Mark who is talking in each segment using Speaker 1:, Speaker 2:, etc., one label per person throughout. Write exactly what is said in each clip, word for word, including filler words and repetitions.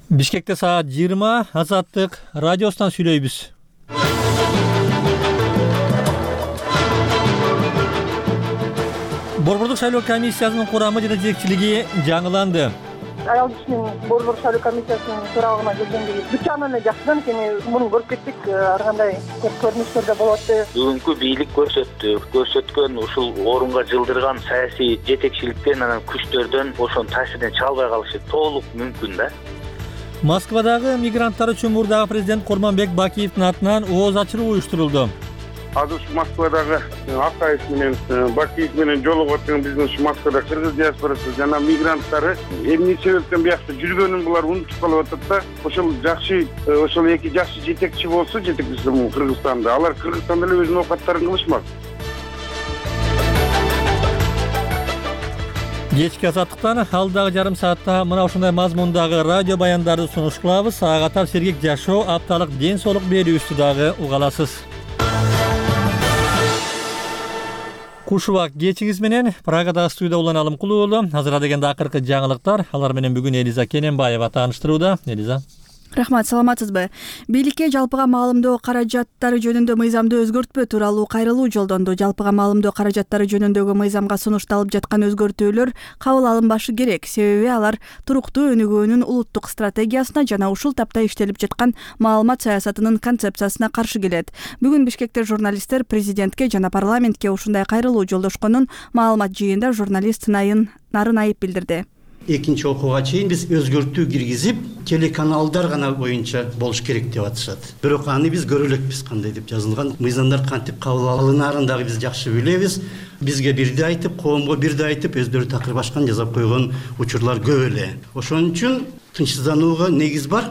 Speaker 1: Бишкекте саат жыйырма, Азаттык радиосунан сүйлөйбүз. Борбордук шайлоо комиссиясынын курамы жана жетекчилиги жаңыланды.
Speaker 2: Аял кишинин борбордук шайлоо комиссиясынын төрагына келгендиги бүт эле жакшы, анткени муну көрүп кеттик, ар кандай көрүнүштөр да болот.
Speaker 3: Бүгүнкү бийлик көрсөттү, көрсөткөн ушул орунга жылдырган саясий жетекчиликтен, анан күчтөрдөн ошонун таасиринен чыга албай калышы толук мүмкүн да.
Speaker 1: Москвадагы мигранттар үчүн мурдагы президент Курманбек Бакиевдин атынан ооз ачыруу уюштурулду.
Speaker 4: Азыр ушу Москвадагы Акаев менен Бакиев менен жолугуп аткан биздин ушу Москвада кыргыз диаспорасы жана мигранттары эмне себептен биякта жүргөнүн булар унутуп калып атат да. Ошол жакшы, ошол эки жакшы жетекчи болсо, жетекчиси Кыргызстанда, алар Кыргызстанда эле өзүнүн оокаттарын кылышмак.
Speaker 1: Кечки Азаттыктан алдагы жарым саатта мына ушундай мазмундагы радио баяндарды сунуш кылабыз. Ага катар сергек жашоо, апталык ден соолук берүүбүздү дагы уга аласыз. Кушубак кечиңиз менен Прагадагы студияда уланалым кулуулу. Азыр дегенде акыркы жаңылыктар. Алар менен бүгүн Элиза Кененбаева тааныштырууда. Элиза.
Speaker 5: Рахмат, саламатсызбы? Бийликке жалпыга маалымдоо каражаттары жөнүндө мыйзамды өзгөртпөө тууралуу кайрылуу жолдонду. Жалпыга маалымдоо каражаттары жөнүндөгү мыйзамга сунушталып жаткан өзгөртүүлөр кабыл алынбашы керек. Себеби алар туруктуу өнүгүүнүн улуттук стратегиясына жана ушул тапта иштелип жаткан маалымат саясатынын концепциясына каршы келет. Бүгүн Бишкекте журналисттер президентке жана парламентке ушундай кайрылуу жолдошконун маалымат жыйында журналист Найын Нарын айып билдирди.
Speaker 6: Экинчи окууга чейин биз өзгөртүү киргизип, телеканалдар гана боюнча болуш керек деп атышат. Бирок аны биз көрө элекпиз кандай деп жазылган. Мыйзамдар кантип кабыл алынаарын дагы биз жакшы билебиз. Бизге бирде айтып, коомго бирде айтып, өздөрү такыр башкан жазап койгон учурлар көп эле. Ошон үчүн тынчсызданууга негиз бар.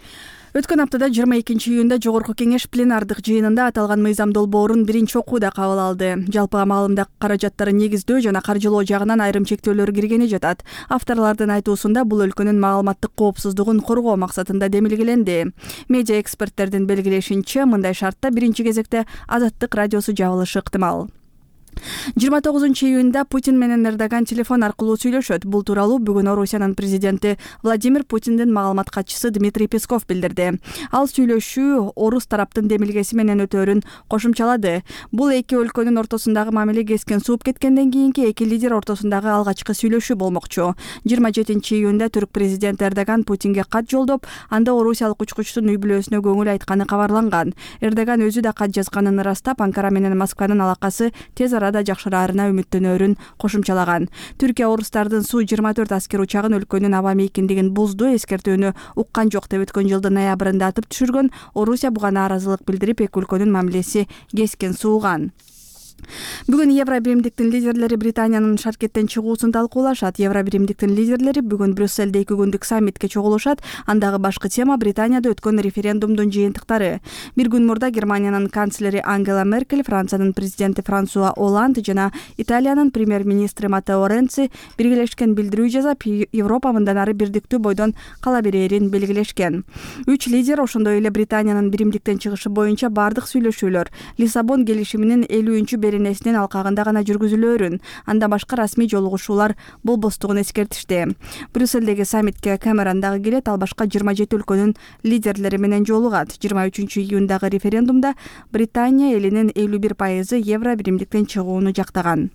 Speaker 5: Өткөн аптада жыйырма экинчи июнда Жогорку Кеңеш пленардык жыйынында аталган мыйзам долбоорун биринчи окууда кабыл алды. Жалпыга маалымдоо каражаттары негиздөө жана каржылоо жагынан айрым чектөөлөр киргени жатат. Авторлордун айтуусунда бул өлкөнүн маалыматтык коопсуздугун коргоо максатында демилгеленди. Медиа эксперттердин белгилешинче, мындай шартта биринчи кезекте Азаттык радиосу жабылышы ыктымал. жыйырма тогузунчу июнда Путин менен Эрдоган телефон аркылуу сүйлөшөт. Бул тууралуу бүгүн Орусиянын президенти Владимир Путиндин маалымат катчысы Дмитрий Песков билдирди. Ал сүйлөшүү орус тараптын демилгеси менен өтөөрүн кошумчалады. Бул эки өлкөнүн ортосундагы мамиле кескен сууп кеткенден кийинки эки лидер ортосундагы алгачкы сүйлөшүү болмокчу. жыйырма жетинчи июнда түрк президенти Эрдоган Путинге кат жолдоп, анда орусиялык учкучтун үй бүлөсүнө көңүл айтканы кабарланган. Эрдоган өзү да кат жазганын ырастап, Анкара менен Москванын алакасы тез арада жакшыраарына үмүттөнөөрүн кошумчалаган. Түркия орустардын Су жыйырма төрт аскер учагын өлкөнүн аба мейкиндигин бузду, эскертүүнү уккан жок деп өткөн жылдын ноябрында атып түшүргөн. Орусия буга нааразылык билдирип, эки өлкөнүн мамилеси кескен сууган. Бүгүн Евробиримдиктин лидерлери Британиянын шаркеттен чыгуусун талкуулашат. Евробиримдиктин лидерлери бүгүн Брюсселде эки күндүк саммитке чогулушат. Андагы башкы тема Британияда өткөн референдумдун жыйынтыктары. Бир күн мурда Германиянын канцлери Ангела Меркель, Франциянын президенти Франсуа Олланд жана Италиянын премьер-министри Маттео Ренци биргелешкен билдирүү жасап, Европа мындан ары бирдиктүү бойдон кала берээрин белгилешкен. Үч лидер ошондой эле Британиянын биримдиктен чыгышы боюнча бардык сүйлөшүүлөр Лиссабон келишиминин элүүнчү беренесинин алкагында гана жүргүзүлөөрүн, анда башка расмий жолугушуулар болбостугун эскертишти. Брюсселдеги саммитке Камерон дагы келет, ал башка жыйырма жети өлкөнүн лидерлери менен жолугат. жыйырма үчүнчү июндагы референдумда Британия элинин элүү бир пайызы Евро биримдиктен чыгууну жактаган.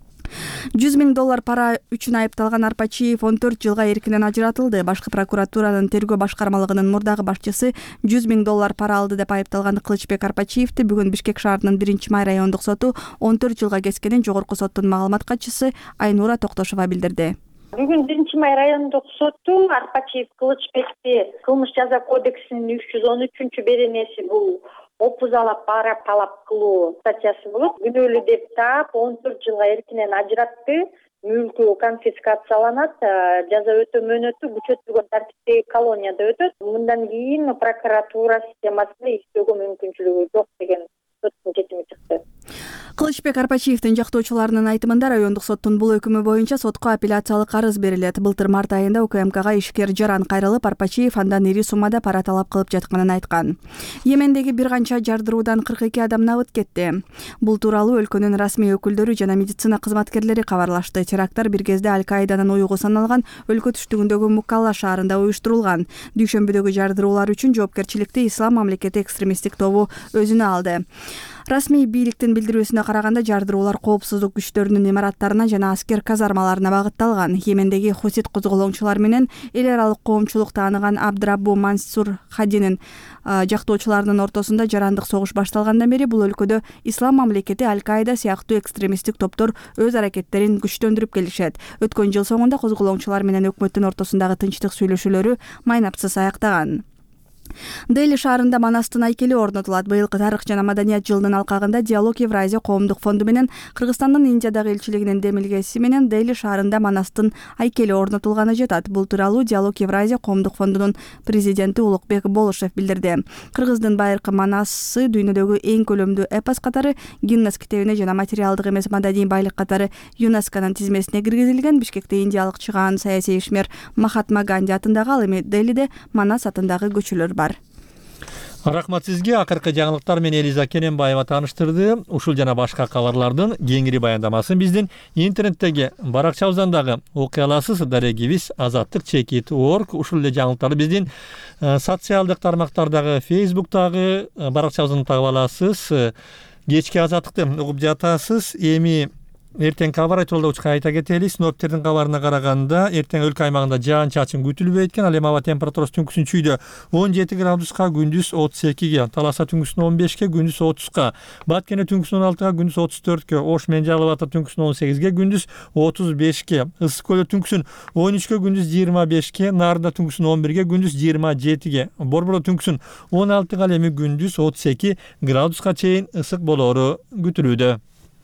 Speaker 5: жүз миң доллар пара үчүн айыпталган Арпачиев он төрт жылга эркинен ажыратылды. Башкы прокуратуранын тергөө башкармалыгынын мурдагы башчысы жүз миң доллар пара алды деп айыпталган Кылычбек Арпачиевди бүгүн Бишкек шаарынын биринчи май райондук соту он төрт жылга кескенин Жогорку соттун маалымат катчысы Айнура Токтошова билдирди.
Speaker 2: Бүгүн биринчи май райондук соту Арпачиев Кылычбекти кылмыш жаза кодексинин үч жүз он үчүнчү беренеси бул опузалап пара талап кылуу статьясы болот. Күнөөлүү деп таап он төрт жылга эркинен ажыратты. Мүлкү конфискацияланат, жаза өтөө мөөнөтү күчөтүлгөн тартиптеги колонияда өтөт. Мындан кийин прокуратура системасында иштөөгө мүмкүнчүлүгү жок деген соттун чечими чыкты.
Speaker 5: Кылычбек Арпачиевдин жактоочуларынын айтымында райондук соттун бул өкүмү боюнча сотко апелляциялык арыз берилет. Былтыр март айында УКМКга ишкер жаран кайрылып, Арпачиев андан ири суммада пара талап кылып жатканын айткан. Йемендеги бир канча жардыруудан кырк эки адам набыт кетти. Бул тууралуу өлкөнүн расмий өкүлдөрү жана медицина кызматкерлери кабарлашты. Теракттар бир кезде Аль-Каиданын уюгу саналган өлкө түштүгүндөгү Мукалла шаарында уюштурулган. Дүйшөмбүдөгү жардыруулар үчүн жоопкерчиликти Ислам мамлекети экстремисттик тобу өзүнө алды. Расмий бийликтин билдирүүсүнө караганда жардыруулар коопсуздук күчтөрүнүн имараттарына жана аскер казармаларына багытталган. Йемендеги хусит козголоңчулар менен эл аралык коомчулук тааныган Абдраббу Мансур Хадинин жактоочуларынын ортосунда жарандык согуш башталгандан бери бул өлкөдө Ислам мамлекети, Аль-Каида сыяктуу экстремисттик топтор өз аракеттерин күчтөндүрүп келишет. Өткөн жыл соңунда козголоңчулар менен өкмөттүн ортосундагы тынчтык сүйлөшүүлөрү майнапсыз аяктаган. Дели шаарында Манастын айкели орнотулат. Быйылкы тарых жана маданият жылынын алкагында Диалог Евразия коомдук фонду менен Кыргызстандын Индиядагы элчилигинин демилгеси менен Дели шаарында Манастын айкели орнотулганы жатат. Бул тууралуу Диалог Евразия коомдук фондунун президенти Улукбек Болушев билдирди. Кыргыздын байыркы Манасы дүйнөдөгү эң көлөмдүү эпос катары Гиннес китебине жана материалдык эмес маданий байлык катары ЮНЕСКОнун тизмесине киргизилген. Бишкекте индиялык чыгаан саясий ишмер Махатма Ганди атындагы, ал эми Делиде Манас атындагы көчөлөр бар.
Speaker 1: Рахмат сизге. Акыркы жаңылыктар менен Элиза Кененбаева тааныштырды. Ушул жана башка кабарлардын кеңири баяндамасын биздин интернеттеги баракчабыздан дагы окуй аласыз. Дарегибиз азаттык чекит точка орг. Ушул эле жаңылыктарды биздин социалдык тармактардагы, Фейсбуктагы баракчабыздан таап аласыз. Кечки азаттыкты угуп жатасыз. Эми эртең кабар айтылды, учка айта кетели. Синоптиктердин кабарына караганда эртең өлкө аймагында жаан чачын күтүлбөйт экен. Ал эми аба температурасы түнкүсүн чүйдө он жети градуска, күндүз отуз экиге, Таласа түнкүсүн он бешке, күндүз отузга, Баткене түнкүсүн он алтыга, күндүз отуз төрткө, Ош менен Жалал Абад түнкүсүн он сегизге, күндүз отуз бешке, Ысык көлдө түнкүсүн он үчкө, күндүз жыйырма бешке, Нарында түнкүсүн он бирге, күндүз жыйырма жетиге, Борбордо түнкүсүн он алтыга, ал эми күндүз отуз эки градуска чейин ысык болоору күтүлүүдө.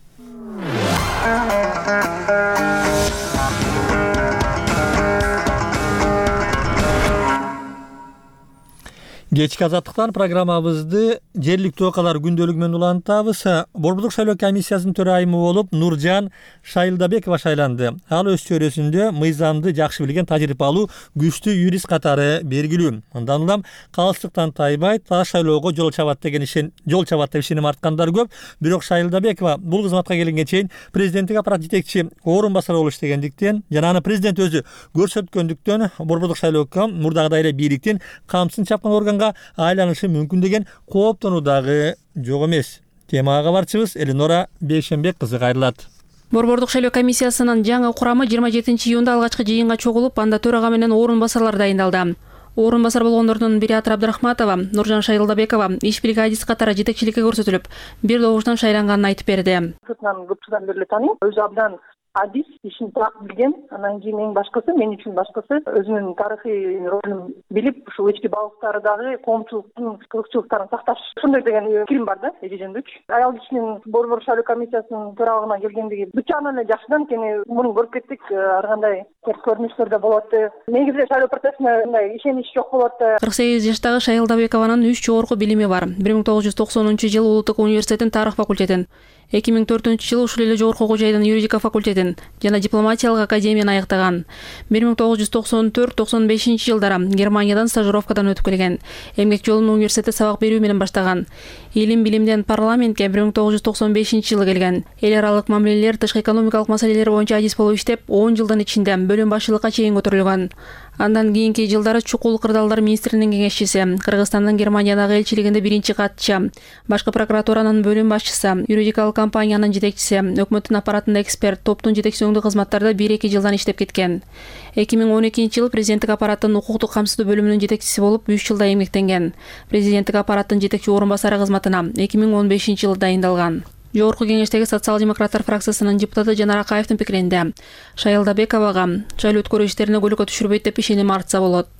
Speaker 1: Кечки азаттыктан программабызды жергиликтүү окуялар күндөлүгү менен улантабыз. Борбордук шайлоо комиссиясынын төрайымы болуп Нуржан Шайылдабекова шайланды. Ал өз чөйрөсүндө мыйзамды жакшы билген, тажрыйбалуу, күчтүү юрист катары белгилүү. Андан улам калыстыктан тайбайт, та шайлоого жол чабат деген ишен, жол чабат деп ишеним арткандар көп. Бирок Шайылдабекова бул кызматка келгенге чейин президенттик аппарат жетекчи орун басары болуп иштегендиктен жана аны президент өзү көрсөткөндүктөн борбордук шайлоого мурдагыдай эле бийликтин камчысын чапкан органга айланышы мүмкүн деген кооптонуу дагы жок эмес. Темага кабарчыбыз Элинора Бейшенбек кызы кайрылат.
Speaker 7: Борбордук шайлоо комиссиясынын жаңы курамы жыйырма жетинчи июнда алгачкы жыйынга чогулуп, анда төрага менен орун басарлар дайындалды. Орун басар болгондордун бири Атыр Абдрахматова, Нуржан Шайылдабекова иш бригадист катары жетекчиликке көрсөтүлүп, бир добуштан шайланганын айтып берди.
Speaker 8: Сыртынан көп жылдан бери таанийм, өзү абдан адис, ишин так билген. Анан кийин эң башкысы, мен үчүн башкысы, өзүнүн тарыхый ролун билип, ушул ички балыктары дагы коомчулуктун кызыкчылыктарын сакташ. Ошондой деген пикирим бар да, эжежендик. Аял кишинин борбор шайлоо комиссиясынын төрагылыгына келгендиги бүт жагынан эле жакшы да, анткени мурун көрүп кеттик, ар кандай терс көрүнүштөр да болот. Негизи шайлоо процессине мындай ишенич жок болот.
Speaker 7: кырк сегиз жаштагы Шайылдабекованын үч жогорку билими бар. бир миң тогуз жүз токсонунчу жылы Улуттук университеттин тарых факультетин, эки миң төртүнчү жылы ушул эле жогорку окуу жайдын юридика факультетин жана дипломатиялык академияны аяктаган. бир миң тогуз жүз токсон төрт токсон бешинчи жылдары Германиядан стажировкадан өтүп келген. Эмгек жолун университетте сабак берүү менен баштаган. Илим билимден парламентке бир миң тогуз жүз токсон бешинчи жылы келген. Эл аралык мамилелер, тышкы экономикалык маселелер боюнча адис болуп иштеп, он жылдын ичинде бөлүм башчылыкка чейин көтөрүлгөн. Андан кийинки жылдары чукул кырдаалдар министринин кеңешчиси, Кыргызстандын Германиядагы элчилигинде биринчи катчы, башкы прокуратуранын бөлүм башчысы, юридикалык компаниянын жетекчиси, өкмөттүн аппаратында эксперт, топтун жетекчиси өңдүү кызматтарда бир эки жылдан иштеп кеткен. эки миң он экинчи жылы президенттик аппараттын укуктук камсыздоо бөлүмүнүн жетекчиси болуп үч жылда эмгектенген. Президенттик аппараттын жетекчи орун басары кызматына эки миң он бешинчи жылы дайындалган. Жогорку кеңештеги социал-демократтар фракциясынын депутаты Жанар Акаевдин пикиринде Шайылдабековага шайлоо өткөрүү иштерине көлөкө түшүрбөйт деп ишеним артса болот.
Speaker 9: Борбор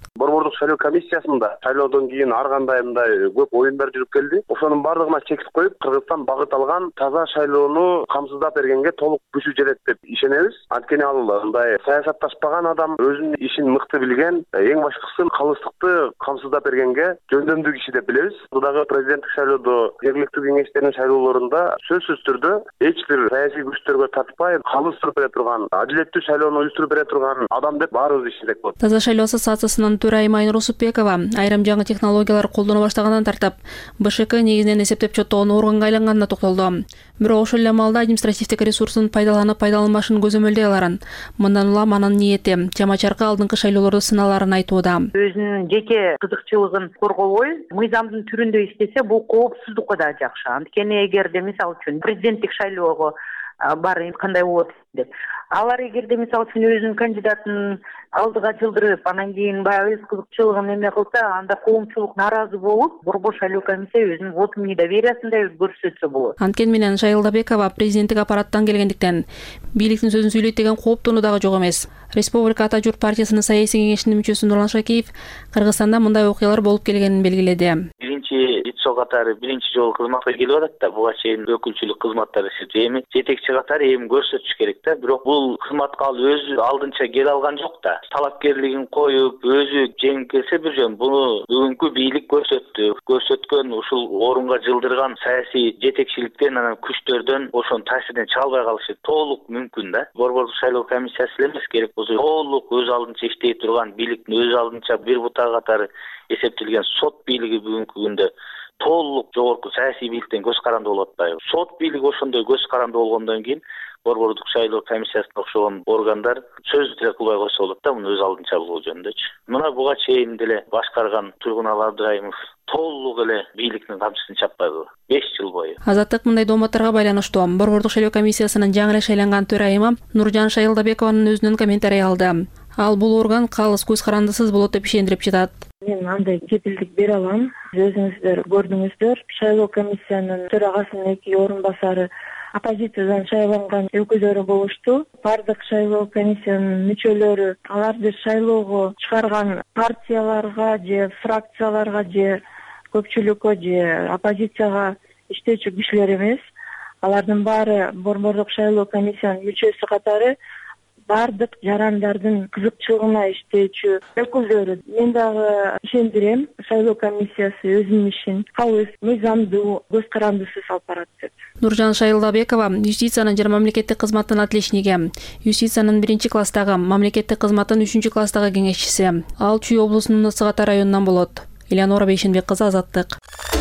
Speaker 4: борбордук шайлоо комиссиясында шайлоодон кийин ар кандай мындай көп оюндар жүрүп келди. Ошонун бардыгына чек коюп, Кыргызстан багыт алган таза шайлоону камсыздап бергенге толук күчү жетет деп ишенебиз. Анткени ал мындай саясатташпаган адам, өзүнүн ишин мыкты билген, эң башкысы калыстыкты камсыздап бергенге жөндөмдүү киши деп билебиз. Дагы президенттик шайлоодо жергиликтүү кеңештердин шайлоолорунда сөзсүз түрдө эч бир саясий күчтөргө татпай, калыстырып бере турган, адилеттүү шайлоону уюштуруп бере турган адам деп баарыбыз ишендек болот.
Speaker 7: Таза шайлоо ассоциациясынын төрайымы Айнур Усупбекова айрым жаңы технологиялар колдоно баштагандан тартып, БШК негизинен эсептеп чоттогон органга айланганына токтолду. Бирок ошол эле маалда административдик ресурсун пайдаланып пайдаланбашын көзөмөлдөй аларын. Мындан улам анын ниети жама-чаркы алдыңкы шайлоолорду сыналарын айтууда.
Speaker 9: Өзүнүн жеке кызыкчылыгын коргобой, мыйзамдын түрүндө иштесе, бул коопсуздукка да жакшы. Анткени эгерде мисалы үчүн президенттик шайлоого бары кандай болот деп. Алар эгерде мисалы үчүн өзүнүн кандидатын алдыга жылдырып, анан кийин баягы өз кызыкчылыгын эме кылса, анда коомчулук нааразы болуп, борбор шайлоо комиссия өзүнүн вотун недовериясын да көрсөтсө болот.
Speaker 7: Анткени менен Шайылдабекова президенттик аппараттан келгендиктен бийликтин сөзүн сөйлөйт деген кооптонуу дагы жок эмес. Республика Ата журт партиясынын саясий кеңешинин мүчөсү Нурлан Шакиев Кыргызстанда мындай окуялар болуп келгенин белгиледи.
Speaker 3: Биринчи ИТСО катары биринчи жолу кызматка келип атат да, буга чейин өкүлчүлүк кызматтары эми жетекчи катары эми көрсөтүш керек да. Бирок бул кызматка ал өзү алдынча келе алган жок да. Талапкерлигин коюп, өзү жеңип келсе бир жөн, буну бүгүнкү бийлик көрсөттү. Көрсөткөн ушул орунга жылдырган саясий жетекчиликтен, анан күчтөрдөн ошонун таасиринен чалбай калышы толук мүмкүн да. Борбордук шайлоо комиссиясы эле эмес, керек болсо толук өз алдынча иштей турган бийликтин өз алдынча бир бута катары эсептелген сот бийлиги бүгүнкү күндө толук жогорку саясий бийликтен көз каранды болуп атпайбы. Сот бийлиги ошондой көз каранды болгондон кийин борбордук шайлоо комиссиясына окшогон органдар сөз деле кылбай койсо болот да, муну өз алдынча бул жөнүндөчү. Мына буга чейин деле башкарган Тургуналы Абдрайымов толук эле бийликтин камчысын чаппайбы беш жыл бою.
Speaker 7: Азаттык мындай дооматтарга байланыштуу борбордук шайлоо комиссиясынын жаңы эле шайланган төрайымы Нуржан Шайылдабекованын өзүнүн комментарий алды. Ал бул орган калыс көз карандысыз болот деп ишендирип жатат.
Speaker 10: Мен андай кепилдик бере алам. Өзүңүздөр көрдүңүздөр, шайлоо комиссиянын төрагасынын эки орун басары оппозициядан шайланган өкүлдөрү болушту. Бардык шайлоо комиссиянын мүчөлөрү аларды шайлоого чыгарган партияларга же фракцияларга же көпчүлүккө же оппозицияга иштөөчү кишилер эмес. Алардын баары борбордук шайлоо комиссиянын мүчөсү катары бардык жарандардын кызыкчылыгына иштөөчү өкүлдөрү. Мен дагы ишендирем, шайлоо комиссиясы өзүнүн ишин калыс, мыйзамдуу, көз карандысыз алып барат деп.
Speaker 7: Нуржан Шайылдабекова юстициянын жана мамлекеттик кызматтын отличниги, юстициянын биринчи класстагы, мамлекеттик кызматтын үчүнчү класстагы кеңешчиси. Ал Чүй облусунун Ысык Ата районунан болот. Элеонора Бейшенбек кызы, Азаттык.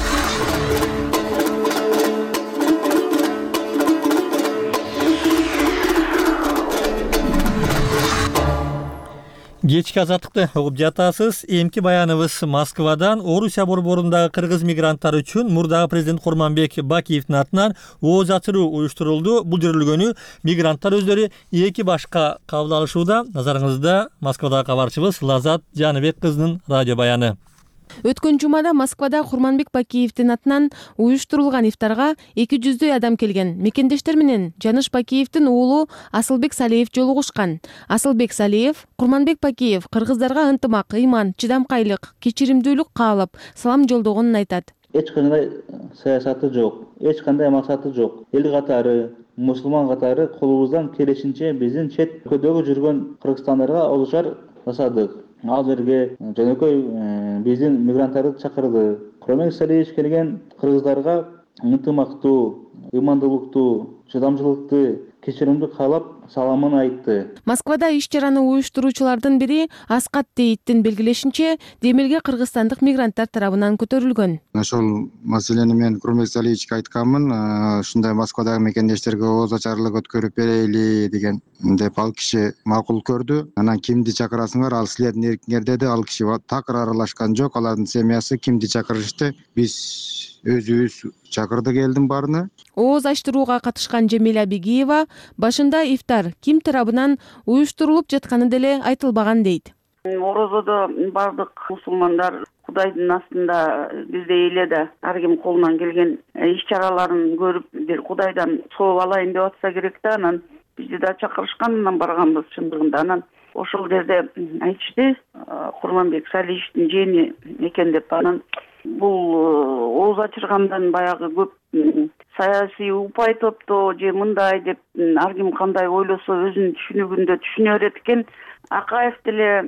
Speaker 1: Кечки Азаттыкты угуп жатасыз. Эмки баяныбыз Москвадан Орусия борборундагы кыргыз мигранттар үчүн мурдагы президент Курманбек Бакиевдин атынан ооз ачыруу уюштурулду. Бул жүрүлгөнү мигранттар өздөрү эки башка кабыл алышууда. Назарыңызда Москвадагы кабарчыбыз Лазат Жаныбек кызынын радио баяны.
Speaker 11: Өткөн жумада Москвада Курманбек Бакиевдин атынан уюштурулган ифтарга эки жүздөй адам келген. Мекендештер менен Жаныш Бакиевдин уулу Асылбек Салиев жолугушкан. Асылбек Салиев Курманбек Бакиев кыргыздарга ынтымак, ыйман, чыдамкайлык, кечиримдүүлүк каалап, салам жолдогонун айтат.
Speaker 12: Эч кандай саясаты жок, эч кандай максаты жок. Эл катары, мусулман катары колубуздан келишинче биздин чет өлкөдөгү жүргөн кыргызстандарга олушар жасадык. Ал жерге жөнөкөй биздин мигранттарды чакырды. Курманбек Салиевич келген кыргыздарга ынтымактуу, ыймандуулукту, чыдамчылыкты, кечиримди каалап саламын айтты.
Speaker 11: Москвада иш чараны уюштуруучулардын бири Аскат Дейиттин белгилешинче, демилге кыргызстандык мигранттар тарабынан көтөрүлгөн.
Speaker 13: Ошол маселени мен Курманбек Салиевичке айтканмын, ушундай Москвадагы мекендештерге ооз ачарлык өткөрүп берели деген деп ал киши макул көрдү. Анан кимди чакырасыңар, ал силердин эркиңер деди. Ал киши такыр аралашкан жок, алардын семьясы кимди чакырышты. Биз өзүбүз чакырдык элдин баарына.
Speaker 11: Ооз ачтырууга катышкан Жемила Бегиева башында ифтар ким тарабынан уюштурулуп жатканы деле айтылбаган дейт.
Speaker 14: Орозодо бардык мусулмандар Кудайдын астында биздей эле да ар ким колунан келген иш чараларын көрүп, бир Кудайдан сооп алайын деп атса керек да, анан бизди да чакырышкан, анан барганбыз чындыгында. Анан ошол жерде айтышты Курманбек Салиевичтин жээнин экен деп. Анан бул ооз ачыргандан баягы көп саясий упай топтоо же мындай деп ар ким кандай ойлосо өзүнүн түшүнүгүндө түшүнө берет экен. Акаев деле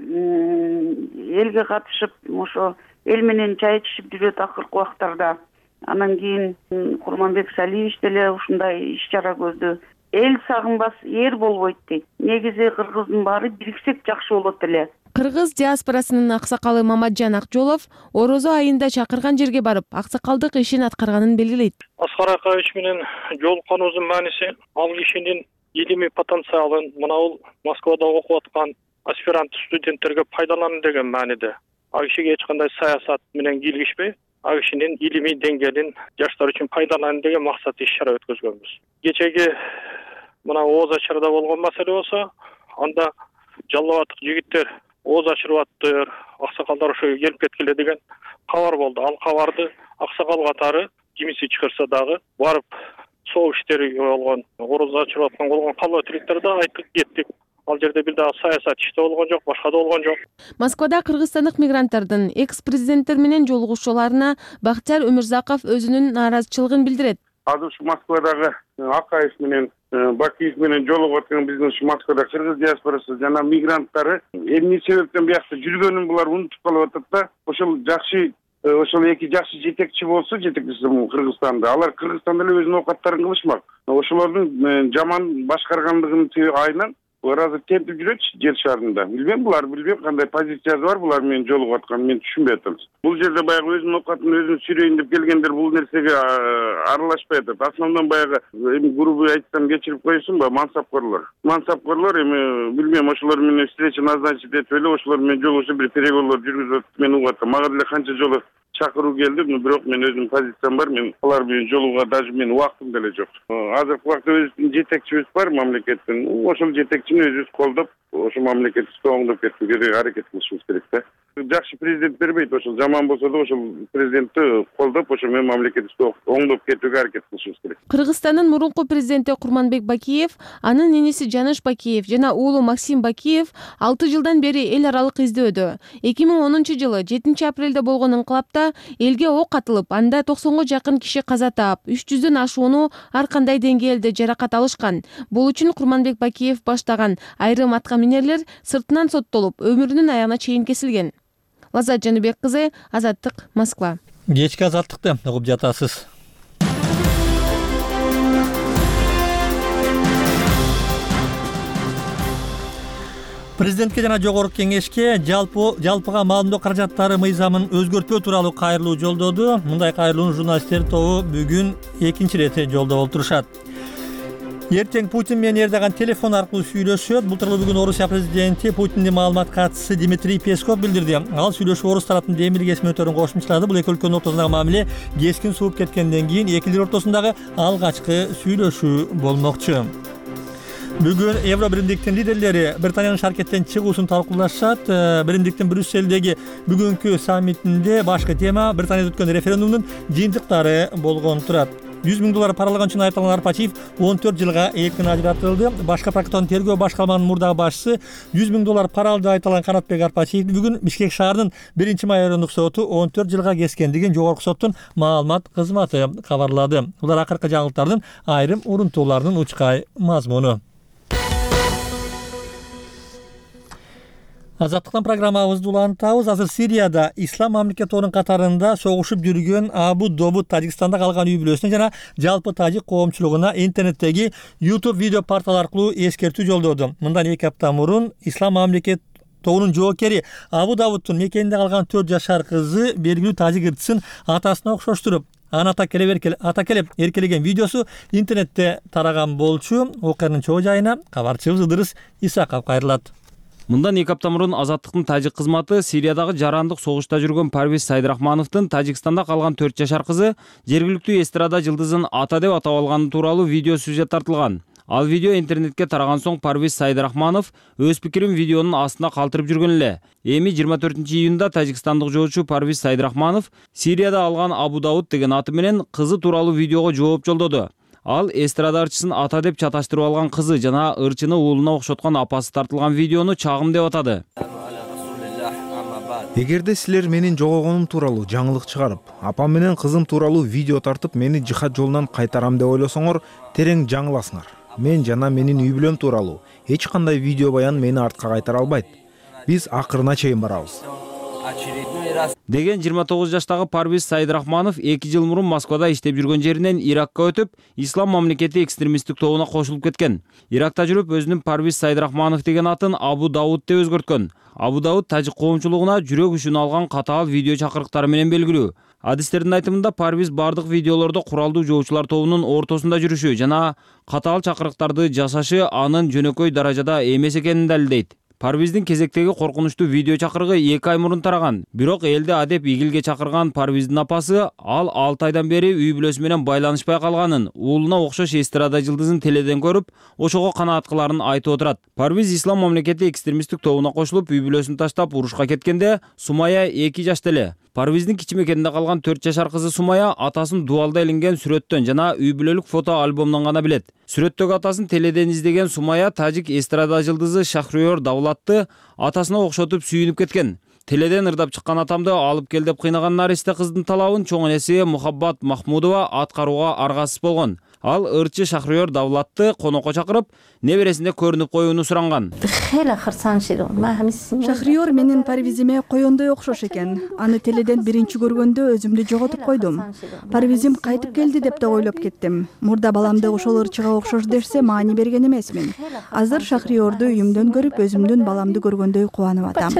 Speaker 14: элге катышып ошо эл менен чай ичишип жүрөт акыркы убактарда. Анан кийин Курманбек Салиевич деле ушундай иш-чара көздү. Эл сагынбас эр болбойт дейт. Негизи кыргыздын баары бириксек жакшы болот эле.
Speaker 11: Кыргыз диаспорасынын аксакалы Маматжан Акжолов орозо айында чакырган жерге барып, аксакалдык ишин аткарганын белгилейт.
Speaker 15: Аскар Акаевич менен жолукканыбыздын мааниси ал кишинин илимий потенциалын мына бул Москвада окуп аткан аспирант студенттерге пайдалануу деген мааниде. Ал кишиге эч кандай саясат менен кийлигишпей, ал кишинин илимий деңгээлин жаштар үчүн пайдалануу деген максатта иш-чара өткөзгөнбүз. Кечеги мына ооз ачарда болгон маселе болсо, анда жалал абадтык жигиттер ооз ачырып аксакалдар ошо келип кеткиле деген кабар болду. Ал кабарды аксакал катары кимиси чакырса дагы барып соо иштери болгон, ооз ачырып аткан болгон калоо тиликтерди айтып кеттик. Ал жерде бир дагы саясат иште болгон жок, башка да болгон жок.
Speaker 11: Москвада кыргызстандык мигранттардын экс-президенттер менен жолугушууларына Бактияр Өмүрзаков өзүнүн нааразычылыгын билдирет.
Speaker 4: Азыр ушу Москвадагы Акаев менен Бакиев менен жолугуп аткан биздин ушу Москвада кыргыз диаспорасы жана мигранттары эмне себептен биякта жүргөнүн булар унутуп калып атат да. Ошол жакшы ошол эки жакшы жетекчи болсо, жетекчиси Кыргызстанда. Алар Кыргызстанда эле өзүнүн оокаттарын кылышмак. Ошолордун жаман башкаргандыгын айынан булар азыр тентип жүрөт жер шарында. Билбейм, булар билбейм кандай позициясы бар, булар менен жолугуп аткан, мен түшүнбөй атам. Бул жерде баягы өзүнүн оокатын өзүн сүрөйүн деп келгендер бул нерсеге аралашпай атат. Основном баягы эми грубый айтсам кечирип коесуңбу, мансапкорлор. Мансапкорлор эми билбейм, ошолор менен встреча назначить этип эле ошолор менен жолугушуп бир переговорлор жүргүзүп атат. Мен угуп атам. Мага деле канча жолу чакыруу келди, но бирок мен өзүмдүн позициям бар. Мен алар менен жолугууга даже мен убактым деле жок. Азыркы убакта өзүбүздүн жетекчибиз бар мамлекеттин. Ошол жетекчини өзүбүз колдоп, ошо мамлекетти оңдоп кетүүгө аракет кылышыбыз керек да. Жакшы президент бербейт, ошол жаман болсо да ошол президентти колдоп, ошо менен мамлекетти оңдоп кетүүгө аракет кылышыбыз керек.
Speaker 11: Кыргызстандын мурунку президенти Курманбек Бакиев, анын иниси Жаныш Бакиев жана уулу Максим Бакиев алты жылдан бери эл аралык издөөдө. эки миң онунчу жылы жетинчи апрелде болгон инкылапта элге ок атылып, анда токсонго жакын киши каза таап, үч жүздөн ашууну ар кандай деңгээлде жаракат алышкан. Бул үчүн Курманбек Бакиев баштаган айрым атка минерлер сыртынан соттолуп, өмүрүнүн аягына чейин кесилген. Лазат Жаныбек кызы, Азаттык, Москва.
Speaker 1: Кечки Азаттыкты угуп жатасыз. Президентке жана жогорку кеңешке жалпы жалпыга маалымдоо каражаттары мыйзамын өзгөртпөө тууралуу кайрылуу жолдоду. Мындай кайрылууну журналисттер тобу бүгүн экинчи рети жолдоп отурушат. Эртең Путин менен Эрдоган телефон аркылуу сүйлөшөт. Бул тууралуу бүгүн Орусия президенти Путиндин маалымат катчысы Дмитрий Песков билдирди. Ал сүйлөшүү орус тараптын демир кесим өтөрүн кошумчалады. Бул эки өлкөнүн ортосундагы мамиле кескин сууп кеткенден кийин эки эл ортосундагы алгачкы сүйлөшүү болмокчу. Бүгүн Евро биримдиктин лидерлери Британиянын шаркеттен чыгуусун талкуулашат. Биримдиктин Брюсселдеги бүгүнкү саммитинде башкы тема Британияда өткөн референдумдун жыйынтыктары болгон турат. жүз миң доллар пара алган үчүн айыпталган Арпачиев он төрт жылга эркин ажыратылды. Башкы прокуратуранын тергөө башкарманын мурдагы башчысы жүз миң доллар пара алды айыпталган Канатбек Арпачиевди бүгүн Бишкек шаарынын биринчи май райондук соту он төрт жылга кескендигин жогорку соттун маалымат кызматы кабарлады. Булар акыркы жаңылыктардын айрым урунтууларынын учкай мазмуну. Азаттыктан программабызды улантабыз. Азыр Сирияда ислам мамлекеттеринин катарында согушуп жүргөн Абу Добут Тажикстанда калган үй бүлөсүнө жана жалпы тажик коомчулугуна интернеттеги YouTube видео портал аркылуу эскертүү жолдоду. Мындан эки апта мурун ислам мамлекет тобунун жоокери Абу Давудтун мекенинде калган төрт жашар кызы белгилүү тажик ырчысын атасына окшоштуруп, аны атакелеп эркелеген видеосу интернетте тараган болчу. Окуянын чоо жайына кабарчыбыз Ыдырыс Исаков кайрылат.
Speaker 16: Мындан эки апта мурун Азаттыктын тажик кызматы Сириядагы жарандык согушта жүргөн Парвиз Сайдрахмановдун Тажикстанда калган төрт жашар кызы жергиликтүү эстрада жылдызын ата деп атап алганы тууралуу видео сюжет тартылган. Ал видео интернетке тараган соң Парвиз Сайдрахманов өз пикирин видеонун астына калтырып жүргөн эле. Эми жыйырма төртүнчү июнда тажикстандык жоочу Парвиз Сайдрахманов Сирияда алган Абу Дауд деген аты менен кызы тууралуу видеого жооп жолдоду. Ал эстрада ырчысын ата деп чаташтырып алган кызы жана ырчыны уулуна окшоткон апасы тартылган видеону чагым деп атады.
Speaker 17: Эгерде силер менин жогогонум тууралуу жаңылык чыгарып, апам менен кызым тууралуу видео тартып, мени жихад жолунан кайтарам деп ойлосоңор, терең жаңыласыңар. Мен жана менин үй бүлөм тууралуу эч кандай видео баян мени артка кайтара албайт. Биз акырына чейин барабыз.
Speaker 16: Деген жыйырма тогуз жаштагы Парвиз Сайдрахманов эки жыл мурун Москвада иштеп жүргөн жеринен Иракка өтүп, Ислам мамлекети экстремисттик тобуна кошулуп кеткен. Иракта жүрүп, өзүнүн Парвиз Сайдрахманов деген атын Абу Дауд деп өзгөрткөн. Абу Дауд тажик коомчулугуна жүрөк үшүн алган катаал видео чакырыктары менен белгилүү. Адистердин айтымында Парвиз бардык видеолордо куралдуу жоочулар тобунун ортосунда жүрүшү жана катаал чакырыктарды жасашы анын жөнөкөй даражада эмес экенин далилдейт. Парвиздин кезектеги коркунучтуу видео чакырыгы эки ай мурун тараган. Бирок элди адеп игилге чакырган Парвиздин апасы ал алты айдан бери үй бүлөсү менен байланышпай калганын, уулуна окшош эстрада жылдызын теледен көрүп, ошого канаат кыларын айтып отурат. Парвиз Ислам мамлекети экстремисттик тобуна кошулуп, үй бүлөсүн таштап урушка кеткенде Сумая эки жашта эле. Парвиздин кичимекенинде калган төрт жашар кызы Сумая атасын дубалда илинген сүрөттөн жана үй бүлөлүк фото альбомдон гана билет. Сүрөттөгү атасын теледен издеген Сумая тажик эстрада жылдызы Шахриёр Давлатты атасына окшотуп сүйүнүп кеткен. Теледен ырдап чыккан атамды алып кел деп кыйнаган наристе кыздын талабын чоң энеси Мухаббат Махмудова аткарууга аргасыз болгон. Ал ырчы Шахриёр Давлатты конокко чакырып, небересинде көрүнүп коюуну суранган.
Speaker 5: Шахриёр менин Парвизиме коёндой окшош экен. Аны теледен биринчи көргөндө өзүмдү жоготуп койдум. Парвизим кайтып келди деп да ойлоп кеттим. Мурда баламды ошол ырчыга окшош дерсе маани берген эмесмин. Азыр Шахриёрду үйүмдөн көрүп, өзүмдүн баламды көргөндөй кубанып атам.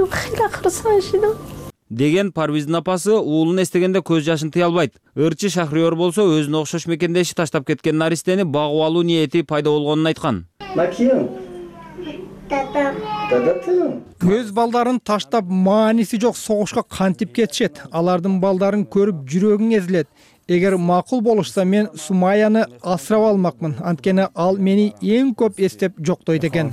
Speaker 16: Деген Парвиздин апасы уулун эстегенде көз жашын тыя албайт. Ырчы Шахриёр болсо өзүнө окшош мекендеши таштап кеткен наристени багып алуу ниети пайда болгонун айткан.
Speaker 18: Өз балдарын таштап мааниси жок согушка кантип кетишет. Алардын балдарын көрүп жүрөгүң эзилет. Эгер макул болушса мен Сумаяны асырап алмакмын. Анткени ал мени эң көп эстеп жоктойт экен.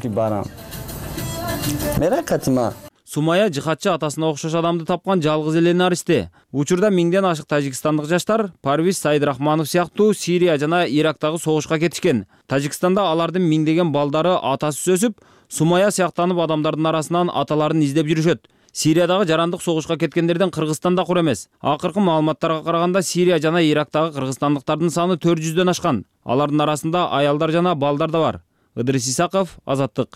Speaker 16: Сумая жихадчы атасына окшош адамды тапкан жалгыз эле наристе. Учурда миңден ашык тажикстандык жаштар Парвиз Сайдрахманов сыяктуу Сирия жана Ирактагы согушка кетишкен. Тажикстанда алардын миңдеген балдары атасыз өсүп, Сумая сыяктанып адамдардын арасынан аталарын издеп жүрүшөт. Сириядагы жарандык согушка кеткендерден Кыргызстан да кур эмес. Акыркы маалыматтарга караганда Сирия жана Ирактагы кыргызстандыктардын саны төрт жүздөн ашкан. Алардын арасында аялдар жана балдар да бар. Ыдырыс Исаков, Азаттык.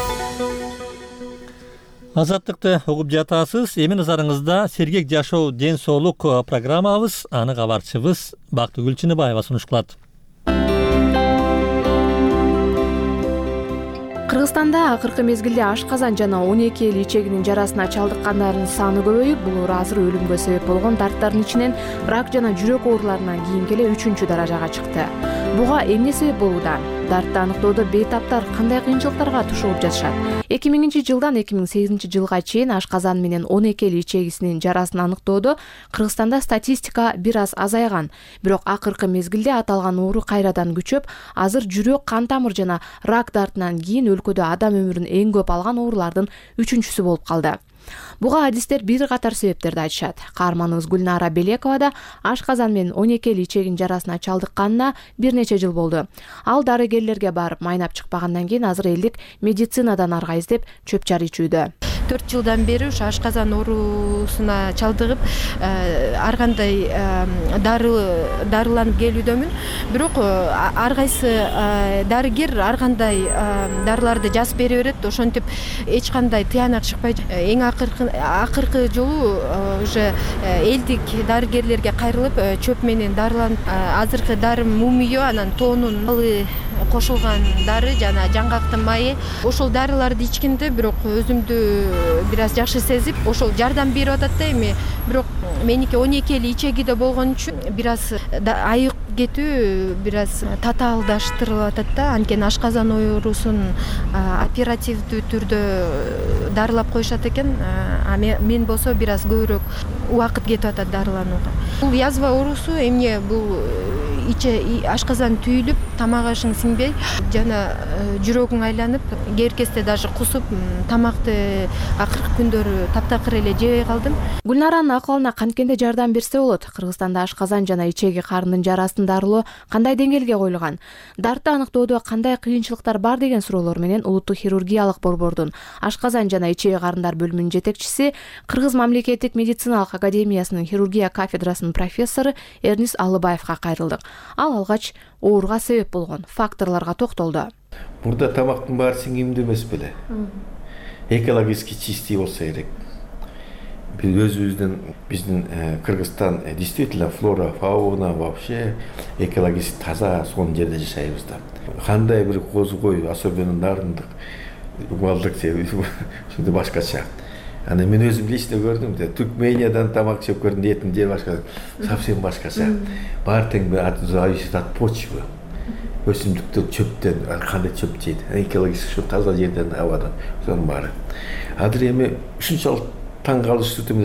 Speaker 1: Азаттыкты угуп жатасыз. Эми назарыңызда сергек жашоо ден соолук программабыз. Аны кабарчыбыз Бактыгүл Чыныбаева сунушталат.
Speaker 19: Кыргызстанда акыркы мезгилде ашказан жана он эки эл ичегинин жарасына чалдыккандардын саны көбөйүп, булар азыр өлүмгө себеп болгон дарттардын ичинен рак жана жүрөк ооруларынан кийинки эле үчүнчү даражага чыкты. Буга эмне себеп болууда? Дартты аныктоодо бейтаптар кандай кыйынчылыктарга тушулуп жатышат? эки миңинчи жылдан эки миң сегизинчи жылга чейин ашказан менен он эки эл ичегисинин жарасын аныктоодо Кыргызстанда статистика бир аз азайган. Бирок акыркы мезгилде аталган оору кайрадан күчөп, азыр жүрөк, кан тамыр жана рак дартынан кийин өлкөдө адам өмүрүн эң көп алган оорулардын үчүнчүсү болуп калды. Буга адистер бир катар себептерди айтышат. Каарманыбыз Гүлнара Белекова да ашказан менен он эки эл ичегинин жарасына чалдыкканына бир нече жыл болду. Ал дарыгерлерге барып майнап чыкпагандан кийин азыр элдик медицинадан арга издеп чөп чар ичүүдө.
Speaker 20: төрт жылдан бери ушу ашказан оорусуна чалдыгып ар кандай дары дарыланып келүүдөмүн. Бирок ар кайсы дарыгер ар кандай дарыларды жазып бере берет. Ошентип эч кандай тыянак чыкпай, эң акыркы акыркы жолу уже элдик дарыгерлерге кайрылып чөп менен дарыланып, азыркы дарым мумиё, анан тоонун алы кошулган дары жана жаңгактын майы. Ошол дарыларды ичкенде бирок өзүмдү бир аз жакшы сезип, ошол жардам берип атат да эми. Бирок меники он эки эл ичегиде болгон үчүн бир аз айык кетүү бир аз татаалдаштырылып атат да. Анткени ашказан оорусун оперативдүү түрдө дарылап коюшат экен. а мен болсо бир аз көбүрөөк убакыт кетип атат дарыланууга. Бул язва оорусу эмне, бул иче ашказан түйүлүп, тамак ашың сиңбей, жана жүрөгүң айланып, кээ кезде даже кусуп, тамакты акыркы күндөрү таптакыр эле жебей калдым.
Speaker 19: Гүлнаранын акыбалына канткенде жардам берсе болот. Кыргызстанда ашказан жана ичеги карындын жарасын дарылоо кандай деңгээлге коюлган? Дартты аныктоодо кандай кыйынчылыктар бар деген суроолор менен улуттук хирургиялык борбордун ашказан жана ичеги карындар бөлүмүнүн жетекчиси, Кыргыз мамлекеттик медициналык академиясынын хирургия кафедрасынын профессору Эрнис Алыбаевга кайрылдык. Ал алгач ооруга себеп болгон факторлорго токтолду.
Speaker 21: Мурда тамактын баары сиңимдүү эмес беле. Экологически чистый болсо керек. Биз өзүбүздүн биздин Кыргызстан действительно флора, фауна вообще экологически таза сонун жерде жашайбыз да. Кандай бир козгой, особенно нарындык, балдык ушундай башкача. Аны мен өзүм лично көрдүм да. Туркмениядан тамак жеп көрдүм, этин жер башка, совсем башкача. Баары тең зависит от почвы. Өсүмдүктөр чөптөн, кандай чөп жейт, экологически ушу таза жерден, абадан, сонун баары. Азыр эми ушунчалык таң калыштуу темде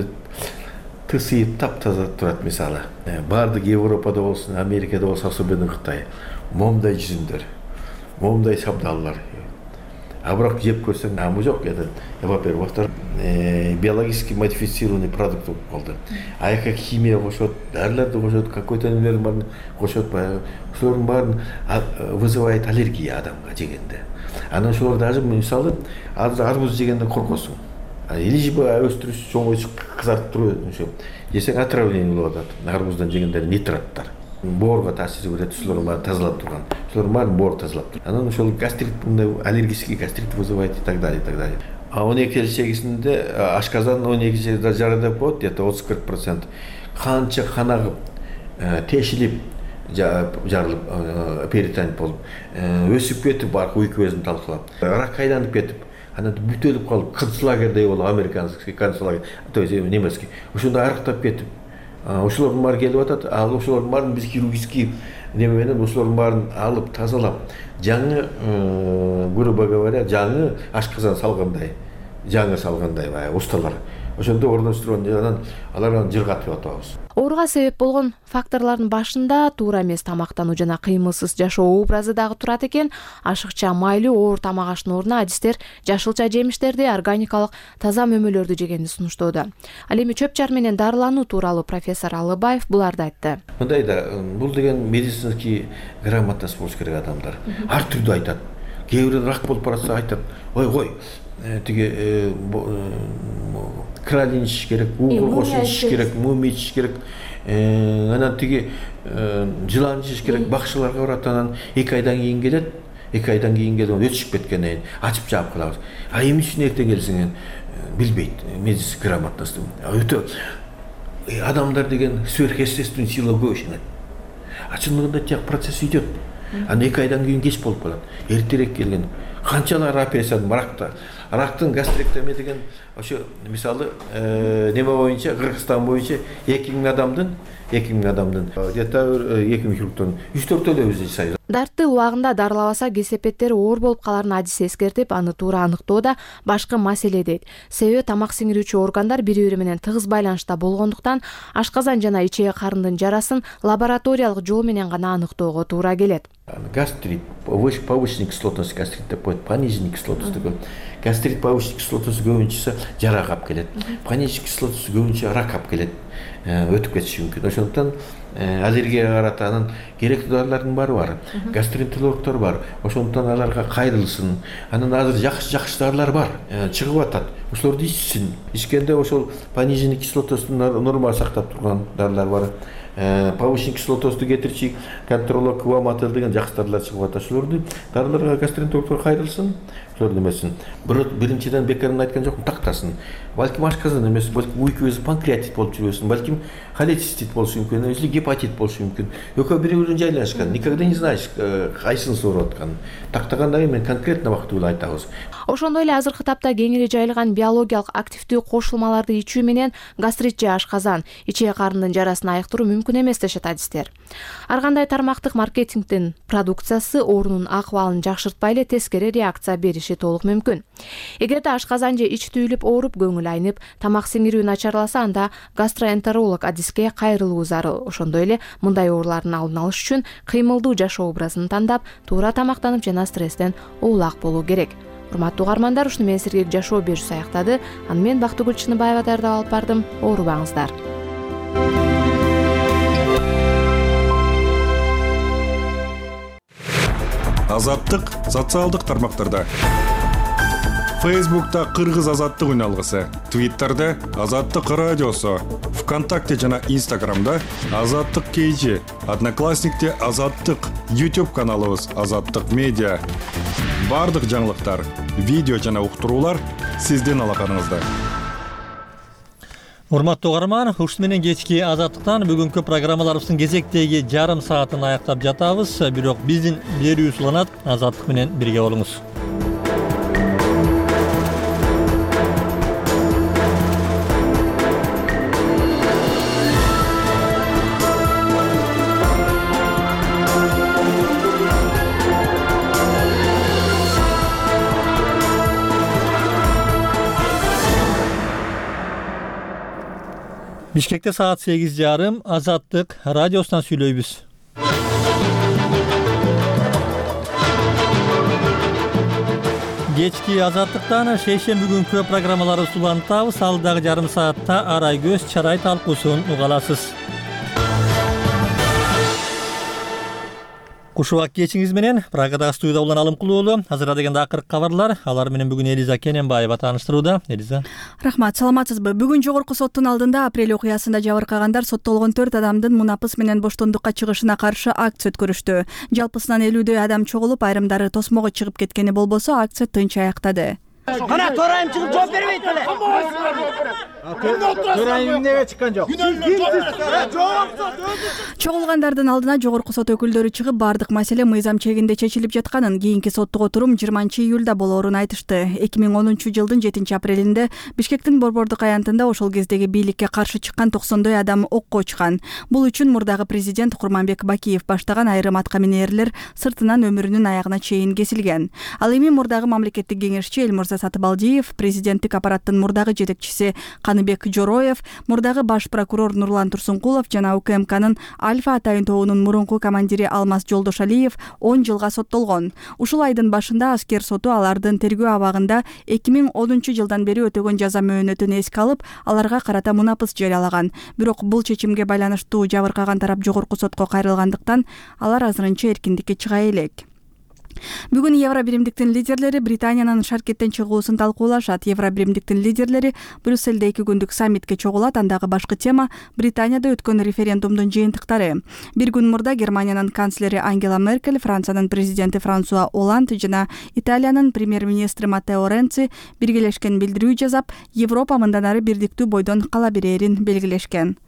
Speaker 21: тысыйып таптаза турат мисалы. Баардык Европада болсун, Америкада болсун, особенно Кытай. Момдай жүзүмдөр, момдай сабдаллар. А бирок жеп көрсөң намы жок эди. Во-первых, биологически модифицированный продукт болуп калды. А эка химия кошот, дәрилерди кошот, какой-то нелер бар кошот, ошолордун баарын вызывает аллергия адамга жегенде. Анан ошолор даже мисалы арбуз жегенде коркосуң. Или же өстүрүш чоңойчу кызартып туруп ошо. Жесең отравление болуп атат. Арбуздан жегенде нитраттар. Боорго таасир берет, ошолор баары тазалап турган. Ошолор баары боор тазалап. Анан ошол гастрит, аллергический гастрит вызывает и так далее, и так далее. А он эки чегисинде ашказан он эки чегисинде жарадап болот, где-то отуз-кырк процент. Канча канагып, тешилип, жарылып, перитонит болуп, өсүп кетип, баркы уйку безин талкалап, рак айланып кетип, анан бүтөлүп калып, концлагердей болуп, американский концлагер, то есть немецкий. Ошондой арыктап кетип, ошолордун баары келип атат. Ал ошолордун баарын биз хирургический неме менен ошолордун баарын алып, тазалап, жаңы, грубо говоря, жаңы ашказан салгандай, жаңы салгандай баягы усталар. Ошондо орноштурган анан алардан жыргатып атабыз.
Speaker 19: Ооруга себеп болгон факторлордун башында туура эмес тамактануу жана кыймылсыз жашоо образы дагы турат экен. Ашыкча майлуу оор тамак аштын ордуна адистер жашылча жемиштерди, органикалык таза мөмөлөрдү жегенди сунуштоодо. Ал эми чөп жар менен дарылануу тууралуу профессор Алыбаев буларды айтты.
Speaker 21: Мындай да, бул деген медицинский грамотность болуш керек адамдар. Ар түрдүү айтат. Кээ бирөө рак болуп баратса айтат. Ой, ой, тиги кралин ичиш керек, угул кошун ичиш керек, мумий ичиш керек, анан тиги жылан ичиш керек, бакчыларга барат, анан эки айдан кийин келет, эки айдан кийин келип өтүшүп кеткенден кийин ачып жаап калабыз. А эмне үчүн эртең келсең билбейт медицинский грамотность. Өтө адамдар деген сверхъестественный сила көп ишенет. А чындыгында тияк процесс идет. Анан эки айдан кийин кеч болуп калат. Эртерээк келген. Канчалар операциядан ракта, рактын гастректомия деген ошо мисалы неме боюнча Кыргызстан боюнча эки миң адамдын эки миң адамдын где-то эки миң хирургтон үч төртөөлөбүз жашайбыз.
Speaker 19: Дартты убагында дарылабаса кесепеттери оор болуп каларын адиси эскертип, аны туура аныктоодо башкы маселе дейт. Себеби тамак сиңирүүчү органдар бири-бири менен тыгыз байланышта болгондуктан ашказан жана ичеги карындын жарасын лабораториялык жол менен гана аныктоого туура келет.
Speaker 21: Гастрит, повышенная кислотность гастрита, пониженная кислотность. Гастрит повышенная кислотность көбүнчөсү жара кап келет. Пониженная кислотность көбүнчө рак кап келет. Өтүп кетиши мүмкүн. Ошондуктан аллергияга карата анын керектүү дарылардын баары бар. Гастроэнтерологдор бар. Ошондуктан аларга кайрылсын. Анан азыр жакшы-жакшы дарылар бар. Чыгып атат. Ошолорду ичсин. Ичкенде ошол пониженный кислотностун норма сактап турган дарылар бар. Повышенный кислотносту кетирчи контролог квамател деген жакшы дарылар чыгып атат. Ошолорду дарыларга гастроэнтерологдор кайрылсын. Ошолорду эмесин. Биринчиден бекерин айткан жокмун, тактасын. Балким ашказан эмес, балким уйку бези панкреатит болуп жүрөсүн, балким холецистит болушу мүмкүн, или гепатит болушу мүмкүн. Экөө бири-бирин жайлашкан. Никогда не знаешь, кайсын сооруп атканын. Тактаганда эми конкретно убакыт эле айтабыз.
Speaker 19: Ошондой эле азыркы тапта кеңири жайылган биологиялык активдүү кошулмаларды ичүү менен гастрит же ашказан, ичеги карындын жарасын айыктыруу мүмкүн мүмкүн эмес дешет адистер. Ар кандай тармактык маркетингдин продукциясы оорунун акыбалын жакшыртпай эле тескери реакция бериши толук мүмкүн. Эгерде ашказан же ич түйүлүп ооруп, көңүл айнып, тамак сиңирүү начарласа, анда гастроэнтеролог адиске кайрылуу зарыл. Ошондой эле мындай оорулардын алдын алыш үчүн кыймылдуу жашоо образын тандап, туура тамактанып жана стресстен улак болуу керек. Урматтуу угармандар, ушуну менен сиргек жашоо берүүсү аяктады. Аны мен Бактыгүл Чыныбаева даярдап алып бардым. Оорубаңыздар.
Speaker 6: Азаттык социалдык тармактарда. Фейсбукта Кыргыз азаттык үн алгысы, Твиттерде Азаттык радиосу, ВКонтакте жана Инстаграмда Азаттык кейжи, Одноклассникте Азаттык, YouTube каналыбыз Азаттык медиа. Бардык жаңылыктар, видео жана уктуруулар сиздин алаканыңызда.
Speaker 1: Урматтуу угарман, ушуну менен кечки Азаттыктан бүгүнкү программаларыбыздын кезектеги жарым саатын аяктап жатабыз. Бирок биздин берүүбүз уланат. Азаттык менен бирге болуңуз. Бишкекте саат сегиз жарым Азаттык радиосунан сүйлөйбүз. Кечки Азаттыктан шейшемби күнкү программаларыбызды улантабыз. Алдагы жарым саатта арай көз чарай талкуусун уга аласыз. Кушубак кечиңиз менен Прагада студияда улан Алым Кулуулу. Азыр дегенде акыркы кабарлар. Алар менен бүгүн Элиза Кененбаева тааныштырууда. Элиза.
Speaker 5: Рахмат, саламатсызбы? Бүгүн жогорку соттун алдында апрель окуясында жабыркагандар соттолгон төрт адамдын мунапыс менен боштондукка чыгышына каршы акция өткөрүштү. Жалпысынан элүүдөй адам чогулуп, айрымдары тосмого чыгып кеткени болбосо, акция тынч аяктады.
Speaker 22: Кана төрайым чыгып жооп бербейт беле. Төрайым эмнеге чыккан жок?
Speaker 5: Чогулгандардын алдына жогорку сот өкүлдөрү чыгып, бардык маселе мыйзам чегинде чечилип жатканын, кийинки соттук отурум жыйырманчы июлда болоорун айтышты. эки миң онунчу жылдын жетинчи апрелинде Бишкектин Борбордук аянтында ошол кездеги бийликке каршы чыккан токсондой адам окко очкан. Бул үчүн мурдагы президент Курманбек Бакиев баштаган айрым аткаминерлер сыртынан өмүрүнүн аягына чейин кесилген. Ал эми мурдагы мамлекеттик кеңешчи Элмурза Сатыбалдиев, президенттик аппараттын мурдагы жетекчиси Каныбек Жороев, мурдагы баш прокурор Нурлан Турсункулов жана УКМКнын Альфа атайын тобунун мурунку командири Алмаз Жолдошалиев он жылга соттолгон. Ушул айдын башында аскер соту алардын тергөө абагында эки миң онунчу жылдан бери өтөгөн жаза мөөнөтүн эске алып, аларга карата мунапыс жарыялаган. Бирок бул чечимге байланыштуу жабыркаган тарап жогорку сотко кайрылгандыктан алар азырынча эркиндикке чыга элек. Бүгүн Евро биримдиктин лидерлери Британиянын шаркеттен чыгуусун талкуулашат. Евро биримдиктин лидерлери Брюсселде эки күндүк саммитке чогулат. Андагы башкы тема Британияда өткөн референдумдун жыйынтыктары. Бир күн мурда Германиянын канцлери Ангела Меркель, Франциянын президенти Франсуа Оланд жана Италиянын премьер-министри Маттео Ренци биргелешкен билдирүү жазап, Европа мындан ары бирдиктүү бойдон кала берерин белгилешкен.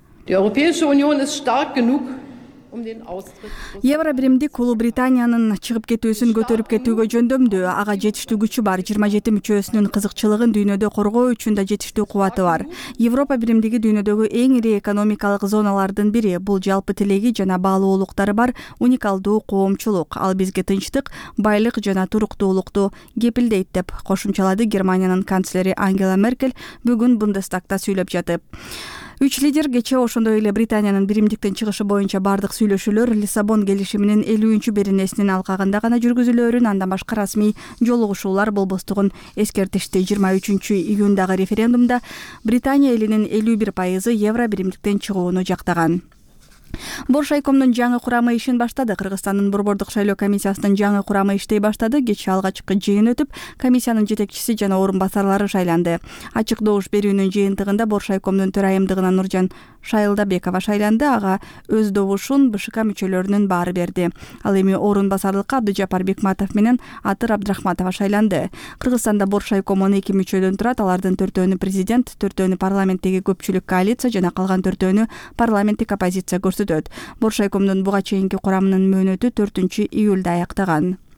Speaker 5: Евро биримдик Улуу Британиянын чыгып кетүүсүн көтөрүп кетүүгө жөндөмдүү. Ага жетиштүү күчү бар. жыйырма жети мүчөсүнүн кызыкчылыгын дүйнөдө коргоо үчүн да жетиштүү кубаты бар. Европа биримдиги дүйнөдөгү эң ири экономикалык зоналардын бири. Бул жалпы тилеги жана баалуулуктары бар уникалдуу коомчулук. Ал бизге тынчтык, байлык жана туруктуулукту кепилдейт деп кошумчалады Германиянын канцлери Ангела Меркель бүгүн Бундестагда сүйлөп жатып. Үч лидер кечээ ошондой эле Британиянын биримдиктен чыгышы боюнча бардык сүйлөшүүлөр Лиссабон келишиминин элүүнчү беренесинин алкагында гана жүргүзүлөөрүн, андан башка расмий жолугушуулар болбостугун эскертишти. жыйырма үчүнчү июндагы референдумда Британия элинин элүү бир пайызы евро биримдиктен чыгууну жактаган. Боршайкомдун жаңы курамы ишин баштады. Кыргызстандын Борбордук шайлоо комиссиясынын жаңы курамы иштей баштады. Кечээ алгачкы жыйын өтүп, комиссиянын жетекчиси жана орун басарлары шайланды. Ачык добуш берүүнүн жыйынтыгында Боршайкомдун төрайымдыгына Нуржан Шайлдабекова шайланды. Ага өз добушун БШК мүчөлөрүнүн баары берди. Ал эми орун басарлыкка Абдыжапар Бекматов менен Атыр Абдрахматова шайланды. Кыргызстанда Боршайком он эки мүчөдөн турат. Алардын төртөөнү президент, төртөөнү парламенттеги көпчүлүк коалиция жана калган төртөөнү парламенттик оппозиция көрсөтөт. Боршайкомдун буга чейинки курамынын мөөнөтү төртүнчү июлда аяктаган.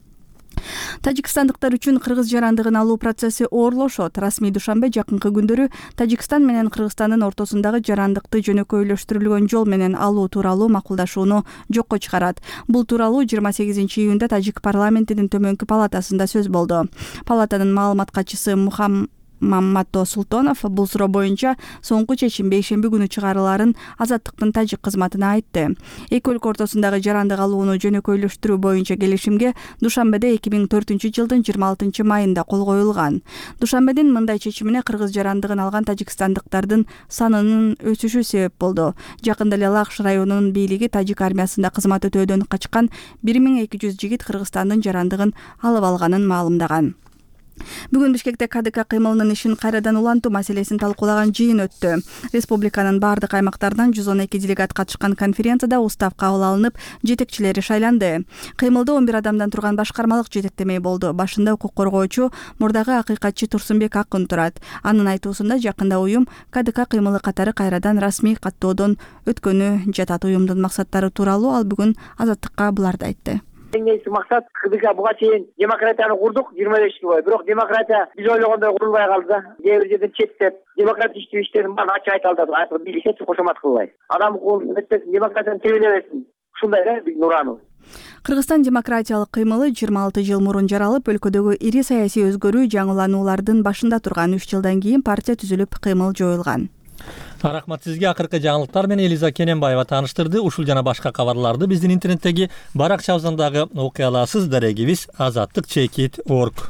Speaker 5: Тажикстандыктар үчүн кыргыз жарандыгын алуу процесси оорлошот. Расмий Душанбе жакынкы күндөрү Тажикстан менен Кыргызстандын ортосундагы жарандыкты жөнөкөйлөштүрүлгөн жол менен алуу тууралуу макулдашууну жокко чыгарат. Бул тууралуу жыйырма сегизинчи июнда Тажик парламентинин төмөнкү палатасында сөз болду. Палатанын маалымат катчысы Мухам Маммато Султонов бул суроо боюнча соңку чечим бейшемби күнү чыгарыларын Азаттыктын тажик кызматына айтты. Эки өлкө ортосундагы жарандык алууну жөнөкөйлөштүрүү боюнча келишимге Душанбеде эки миң төртүнчү жылдын жыйырма алтынчы майында кол коюлган. Душанбедин мындай чечимине кыргыз жарандыгын алган тажикстандыктардын санынын өсүшү себеп болду. Жакында эле Лакш районунун бийлиги тажик армиясында кызмат өтөөдөн качкан бир миң эки жүз жигит Кыргызстандын жарандыгын алып алганын маалымдаган. Бүгүн Бишкекте КДК кыймылынын ишин кайрадан улантуу маселесин талкуулаган жыйын өттү. Республиканын бардык аймактарынан жүз он эки делегат катышкан конференцияда устав кабыл алынып, жетекчилери шайланды. Кыймылда он бир адамдан турган башкармалык жетектемей болду. Башында укук коргоочу мурдагы акыйкатчы Турсунбек Акын турат. Анын айтуусунда жакында уюм КДК кыймылы катары кайрадан расмий каттоодон өткөнү жатат. Уюмдун максаттары тууралуу ал бүгүн Азаттыкка буларды айтты.
Speaker 22: Эң максат КДК буга чейин демократияны курдук жыйырма беш жыл бою. Бирок демократия биз ойлогондой курулбай калды да. Кээ бир жерден четтеп, демократиялык иштердин баарын ачык айта алдык. Айтып билишет, кошомат кылбай. Адам укугун эметпесин, демократияны тебелебесин. Ушундай да биздин ураныбыз.
Speaker 5: Кыргызстан демократиялык кыймылы жыйырма алты жыл мурун жаралып, өлкөдөгү ири саясий өзгөрүү, жаңылануулардын башында турган. үч жылдан кийин партия түзүлүп, кыймыл жоюлган.
Speaker 1: Рахмат сизге. Акыркы жаңылыктар менен Элиза Кененбаева тааныштырды. Ушул жана башка кабарларды биздин интернеттеги баракчабыздагы окуя аласыз. Дарегибиз азаттык чекит точка орг.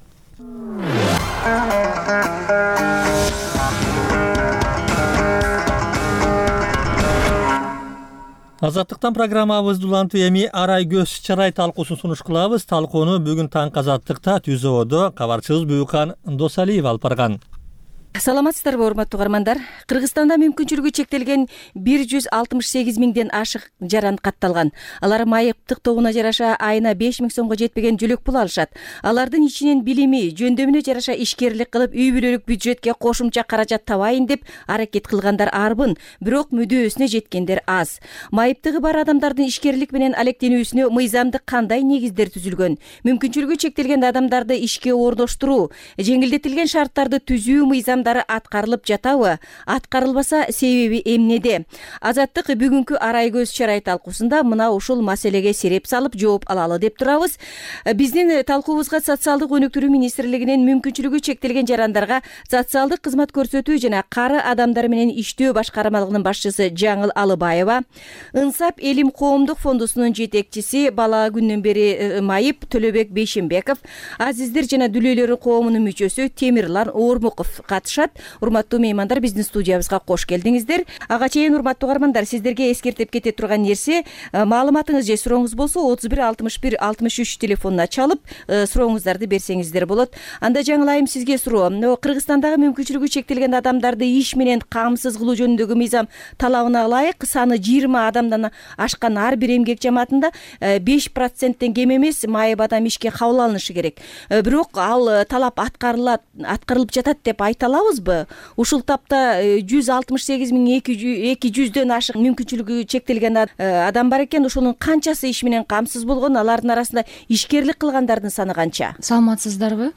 Speaker 1: Азаттыктан программабызды улантып эми арай көз чарай талкуусун сунуш кылабыз. Талкууну бүгүн таң Азаттыкта түзөөдө кабарчыбыз Бүкан Досалиев алып барган.
Speaker 2: Саламатсыздарбы, урматтуу угармандар? Кыргызстанда мүмкүнчүлүгү чектелген бир жүз алтымыш сегиз миңден ашык жаран катталган. Алар майыптык тобуна жараша айына беш миң сомго жетпеген жөлөк пул алышат. Алардын ичинен билими, жөндөмүнө жараша ишкерлик кылып, үй бүлөлүк бюджетке кошумча каражат табайын деп аракет кылгандар арбын, бирок мүдөөсүнө жеткендер аз. Майыптыгы бар адамдардын ишкерлик менен алектенүүсүнө мыйзамдык кандай негиздер түзүлгөн? Мүмкүнчүлүгү чектелген адамдарды ишке орноштуруу, жеңилдетилген шарттарды түзүү мыйзамдары аткарылып жатабы? Аткарылбаса себеби эмнеде? Азаттык бүгүнкү арай көз чарай талкуусунда мына ушул маселеге сереп салып жооп алалы деп турабыз. Биздин талкуубузга социалдык өнүктүрүү министрлигинин мүмкүнчүлүгү чектелген жарандарга социалдык кызмат көрсөтүү жана кары адамдар менен иштөө башкармалыгынын башчысы Жаңыл Алыбаева, Ынсап Элим коомдук фондусунун жетекчиси бала күндөн бери майып Төлөбек Бейшембеков, Азиздер жана дүлөйлөрү коомунун мүчөсү Темирлан Ормуков катышат. Урматтуу меймандар, биздин студиябызга кош келдиңиздер. Ага чейин урматтуу угармандар, сиздерге эскертип кете турган нерсе, маалыматыңыз же сурооңуз болсо отуз бир алтымыш бир алтымыш үч телефонуна чалып сурооңуздарды берсеңиздер болот. Анда жаңылайым сизге суроо. Кыргызстандагы мүмкүнчүлүгү чектелген адамдарды иш менен камсыз кылуу жөнүндөгү мыйзам талабына ылайык саны жыйырма адамдан ашкан ар бир эмгек жамаатында беш проценттен кем эмес майып адам ишке кабыл алынышы керек. Бирок ал талап аткарылат, аткарылып жатат деп айта алабызбы? Ушул тапта жүз алтымыш сегиз миң эки жүздөн ашык мүмкүнчүлүгү чектелген адам бар экен. Ушунун канчасы иш менен камсыз болгон? Алардын арасында ишкерлик кылгандардын саны канча?
Speaker 8: Саламатсыздарбы?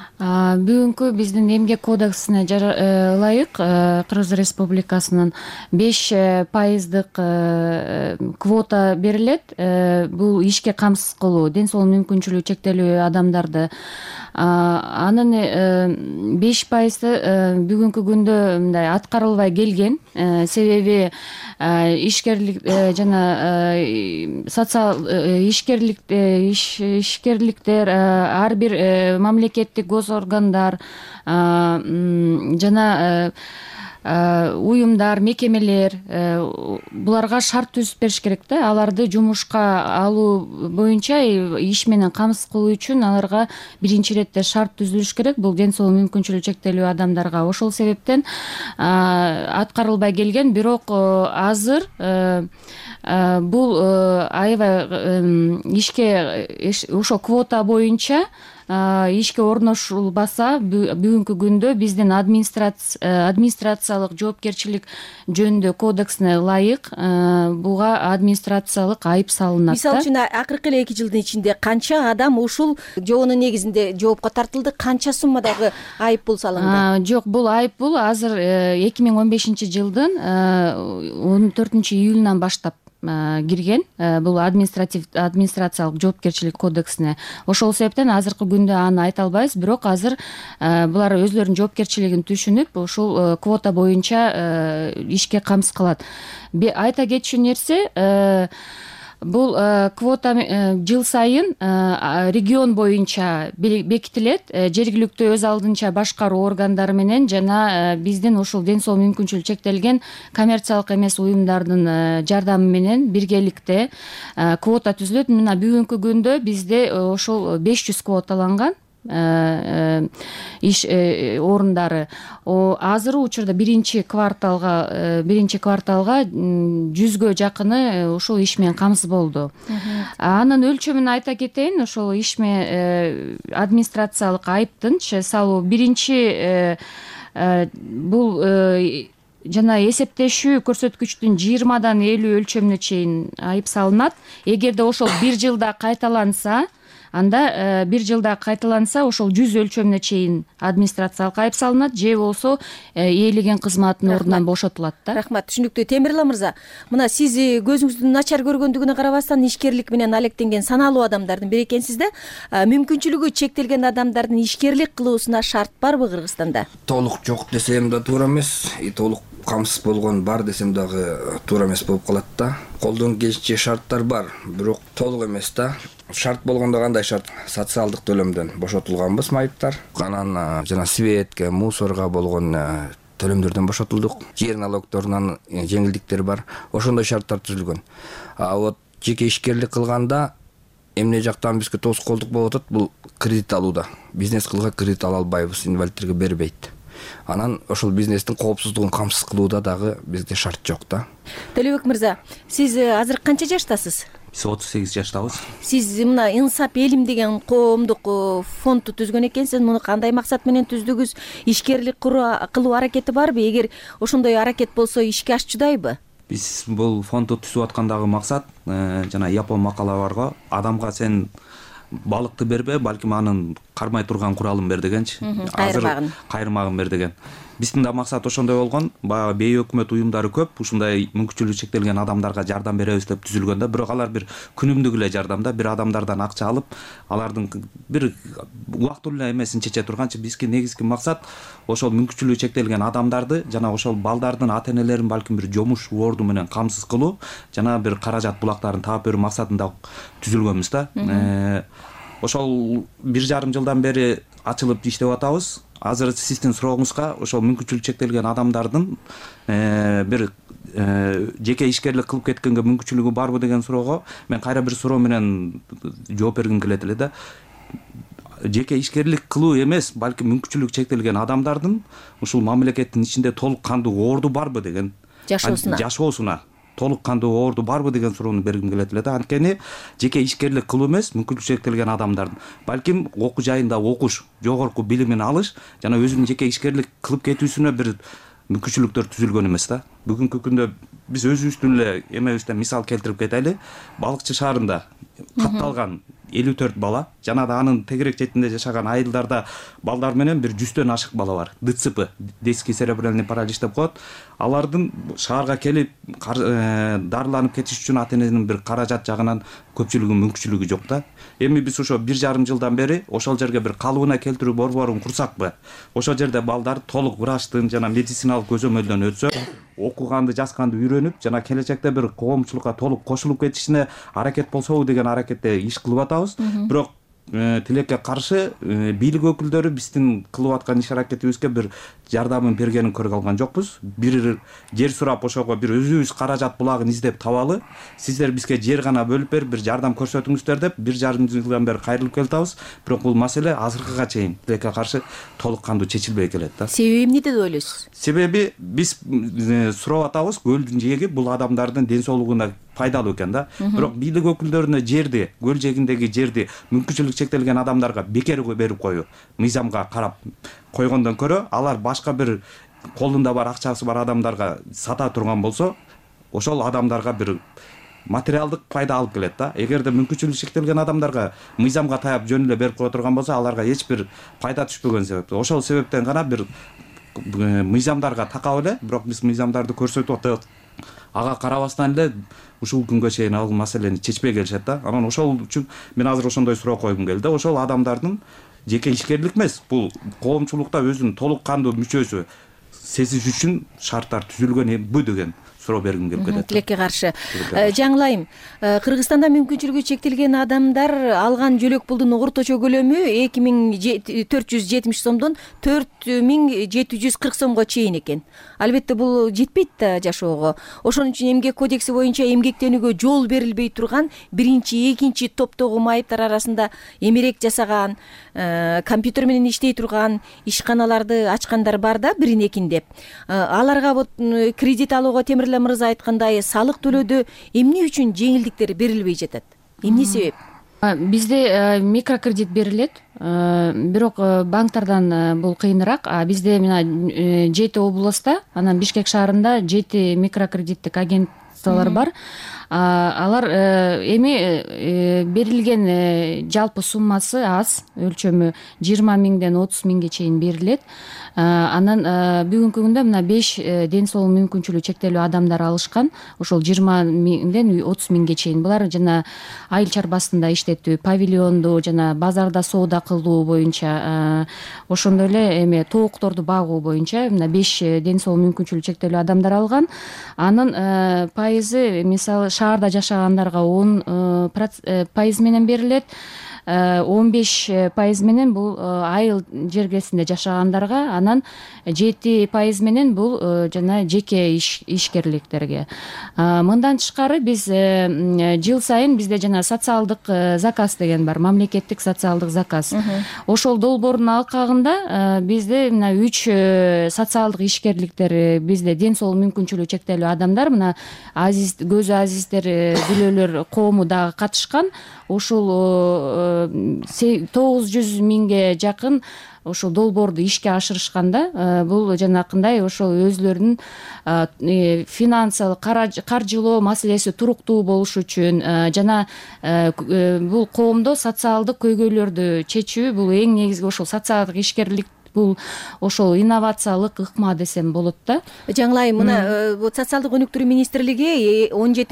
Speaker 8: Бүгүнкү биздин эмгек кодексине ылайык Кыргыз Республикасынын беш пайыздык квота берилет. Бул ишке камсыз кылуу, ден соолук мүмкүнчүлүгү чектелүү адамдарды. Анын беш пайызы бүгүнкү күндө мындай аткарылбай келген. Себеби ишкерлик жана социал ишкерлик ишкерликтер ар бир мамлекеттик гос органдар жана уюмдар, мекемелер буларга шарт түзүп бериш керек да. Аларды жумушка алуу боюнча иш менен камсыз кылуу үчүн аларга биринчи иретте шарт түзүлүш керек. Бул ден соолук мүмкүнчүлүгү чектелүү адамдарга. Ошол себептен аткарылбай келген, бирок азыр бул аябай ишке ошо квота боюнча ишке орношулбаса бүгүнкү күндө биздин администрациялык жоопкерчилик жөнүндө кодексине ылайык буга администрациялык айып салынат.
Speaker 2: Мисалы үчүн акыркы эле эки жылдын ичинде канча адам ушул жоонун негизинде жоопко тартылды, канча суммадагы айып пул салынды?
Speaker 8: Жок, бул айып пул азыр эки миң он бешинчи жылдын он төртүнчү июлунан баштап кирген, бул административ администрациялык жоопкерчилик кодексине. Ошол себептен азыркы күндө аны айта албайбыз, бирок азыр булар өзлөрүнүн жоопкерчилигин түшүнүп, ушул квота боюнча ишке камсыз кылат. Айта кетчү нерсе, бул квота жыл сайын регион боюнча бекитилет, жергиликтүү өз алдынча башкаруу органдары менен жана биздин ушул ден соолук мүмкүнчүлүгү чектелген коммерциялык эмес уюмдардын жардамы менен биргеликте квота түзүлөт. Мына бүгүнкү күндө бизде ошол беш жүз квоталанган иш орундары. Азыркы учурда биринчи кварталга биринчи кварталга жүзгө жакыны ушул иш менен камсыз болду. Анын өлчөмүн айта кетейин. Ошол ишме администрациялык айыптын салуу биринчи бул жана эсептешүү көрсөткүчтүн жыйырмадан элүү өлчөмүнө чейин айып салынат. Эгерде ошол бир жылда кайталанса, анда бир жылда кайталанса ошол жүз өлчөмүнө чейин администрациялык айып салынат, же болсо ээлеген кызматтын ордунан бошотулат да.
Speaker 2: Рахмат, түшүнүктүү. Темирлан мырза, мына сиз көзүңүздүн начар көргөндүгүнө карабастан ишкерлик менен алектенген саналуу адамдардын бири экенсиз да. Мүмкүнчүлүгү чектелген адамдардын ишкерлик кылуусуна шарт барбы Кыргызстанда?
Speaker 3: Толук жок десем да туура эмес, и толук камсыз болгон бар десем дагы туура эмес болуп калат да. Колдон келишинче шарттар бар, бирок толук эмес да. Шарт болгондо кандай шарт? Социалдык төлөмдөн бошотулганбыз майыптар. Анан жана светке, мусорго болгон төлөмдөрдөн бошотулдук. Жер налогторунан жеңилдиктер бар. Ошондой шарттар түзүлгөн. А вот жеке ишкерлик кылганда эмне жактан бизге тоскоолдук болуп атат, бул кредит алууда. Бизнес кылууга кредит ала албайбыз, инвалидтерге бербейт. Анан ошол бизнестин коопсуздугун камсыз кылууда дагы бизде шарт жок да.
Speaker 2: Төлөбек мырза, сиз азыр канча жаштасыз?
Speaker 9: Биз отуз сегиз жаштабыз.
Speaker 2: Сиз мына Инсап Элим деген коомдук фондду түзгөн экенсиз. Муну кандай максат менен түздүгүз? Ишкерлик кылуу аракети барбы? Эгер ошондой аракет болсо ишке ашчудайбы?
Speaker 9: Биз бул фондду түзүп аткандагы максат жана япон макала барго, адамга сен балыкты бербе, балким анын кармай турган куралын бер дегенчи.
Speaker 2: Кайрмагын.
Speaker 9: Кайрмагын бер деген. Биздин да максат ошондой болгон. Баягы бейөкмөт уюмдары көп, ушундай мүмкүнчүлүгү чектелген адамдарга жардам беребиз деп түзүлгөн да. Бирок алар бир күнүмдүк эле жардамда, бир адамдардан акча алып, алардын бир убактылуу эле эмесин чече турганчы, бизге негизги максат ошол мүмкүнчүлүгү чектелген адамдарды жана ошол балдардын ата-энелерин балким бир жумуш орду менен камсыз кылуу, жана бир каражат булактарын таап берүү максатында түзүлгөнбүз да. Ошол бир жарым жылдан бери ачылып иштеп атабыз. Азыр сиздин сурооңузга ошол мүмкүнчүлүгү чектелген адамдардын бир жеке ишкерлик кылып кеткенге мүмкүнчүлүгү барбы деген суроого мен кайра бир суроо менен жооп бергим келет эле да. Жеке ишкерлик кылуу эмес, балким мүмкүнчүлүгү чектелген адамдардын ушул мамлекеттин ичинде толук кандуу орду барбы деген.
Speaker 2: Жашоосуна.
Speaker 9: Жашоосуна толук кандуу орду барбы деген суроону бергим келет эле да. Анткени жеке ишкерлик кылуу эмес, мүмкүнчүлүгү чектелген адамдардын балким окуу жайында окуш, жогорку билимин алыш жана өзүнүн жеке ишкерлик кылып кетүүсүнө бир мүмкүнчүлүктөр түзүлгөн эмес да. Бүгүнкү күндө биз өзүбүздүн эле эмебизден мисал келтирип кетели. Балыкчы шаарында катталган элүү төрт бала жана да анын тегерек четинде жашаган айылдарда балдар менен бир жүздөн ашык бала бар. ДЦП, детский церебральный паралич деп коет. Алардын шаарга келип дарыланып кетиш үчүн ата-эненин бир каражат жагынан көпчүлүгүнүн мүмкүнчүлүгү жок да. Эми биз ошо бир жарым жылдан бери ошол жерге бир калыбына келтирүү борборун курсакпы? Ошол жерде балдар толук врачтын жана медициналык көзөмөлдөн өтсө, окуганды, жазганды үйрөнүп, жана келечекте бир коомчулукка толук кошулуп кетишине аракет болсобу деген аракетте иш кылып атабыз. Бирок тилекке каршы бийлик өкүлдөрү биздин кылып аткан иш аракетибизге бир жардамын бергенин көрө алган жокпуз. Бир жер сурап ошого бир өзүбүз каражат булагын издеп табалы. Сиздер бизге жер гана бөлүп берип бир жардам көрсөтүңүздөр деп бир жарым жылдан бери кайрылып келатабыз. Бирок бул маселе азыркыга чейин тилекке каршы толук кандуу чечилбей келет да.
Speaker 2: Себеби эмнеде деп ойлойсуз?
Speaker 9: Себеби биз сурап атабыз, көлдүн жээги бул адамдардын ден соолугуна пайдалуу экен да. Бирок бийлик өкүлдөрүнө жерди, көл жээгиндеги жерди мүмкүнчүлүк чектелген адамдарга бекер берип коюу, мыйзамга карап койгондон көрө алар башка бир колунда бар акчасы бар адамдарга сата турган болсо, ошол адамдарга бир материалдык пайда алып келет да. Эгерде мүмкүнчүлүгү чектелген адамдарга мыйзамга таяп жөн эле берип кое турган болсо, аларга эч бир пайда түшпөгөн себептен, ошол себептен гана бир мыйзамдарга такап эле, бирок биз мыйзамдарды көрсөтүп атабыз. Ага карабастан эле ушул күнгө чейин ал маселени чечпей келишет да. Анан ошол үчүн мен азыр ошондой суроо койгум келди. Ошол адамдардын жеке ишкерлик эмес, бул коомчулукта өзүнүн толук кандуу мүчөсү сезиш үчүн шарттар түзүлгөнбү деген суроо бергим келип келет.
Speaker 2: Тилекке каршы. Жаңылайым, Кыргызстанда мүмкүнчүлүгү чектелген адамдар алган жөлөк пулдун орточо көлөмү эки миң төрт жүз жетимиш сомдон төрт миң жети жүз кырк сомго чейин экен. Албетте бул жетпейт да жашоого. Ошон үчүн эмгек кодекси боюнча эмгектенүүгө жол берилбей турган биринчи, экинчи топтогу майыптар арасында эмерек жасаган, компьютер менен иштей турган ишканаларды ачкандар бар да, бирин экин деп. Аларга вот кредит алууга Темирлан мырза айткандай салык төлөөдө эмне үчүн жеңилдиктер берилбей жатат? Эмне себеп?
Speaker 8: Бизде микрокредит берилет, бирок банктардан бул кыйыныраак. Бизде мына жети областта, анан Бишкек шаарында жети микрокредиттик агентстволор бар. Алар эми берилген жалпы суммасы аз, өлчөмү жыйырма миңден отуз миңге чейин берилет. Анан бүгүнкү күндө мына беш ден соолук мүмкүнчүлүгү чектелүү адамдар алышкан. Ошол жыйырма миңден отуз миңге чейин. Булар жана айыл чарбасында иштетүү, павильонду жана базарда соода кылуу боюнча, ошондой эле эме тоокторду багуу боюнча мына беш ден соолук мүмкүнчүлүгү чектелүү адамдар алган. Анын пайызы мисалы шаарда жашагандарга он пайыз менен берилет. он беш пайыз менен бул айыл жергесинде жашагандарга, анан жети пайыз менен бул жана жеке ишкерликтерге. Мындан тышкары биз жыл сайын бизде жана социалдык заказ деген бар, мамлекеттик социалдык заказ. Ошол долбоордун алкагында бизде мына үч социалдык ишкерликтер, бизде ден соолук мүмкүнчүлүгү чектелүү адамдар, мына азиз, көзү азиздер, күлөлөр коому дагы катышкан. Ушул тогуз жүз миңге жакын ошол долбоорду ишке ашырышканда, бул жанакындай ошол өзүлөрүнүн финансылык каржылоо маселеси туруктуу болуш үчүн жана бул коомдо социалдык көйгөйлөрдү чечүү, бул эң негизги ошол социалдык ишкерлик, бул ошол инновациялык ыкма десем болот да.
Speaker 2: Жаңылайым, мына социалдык өнүктүрүү министрлиги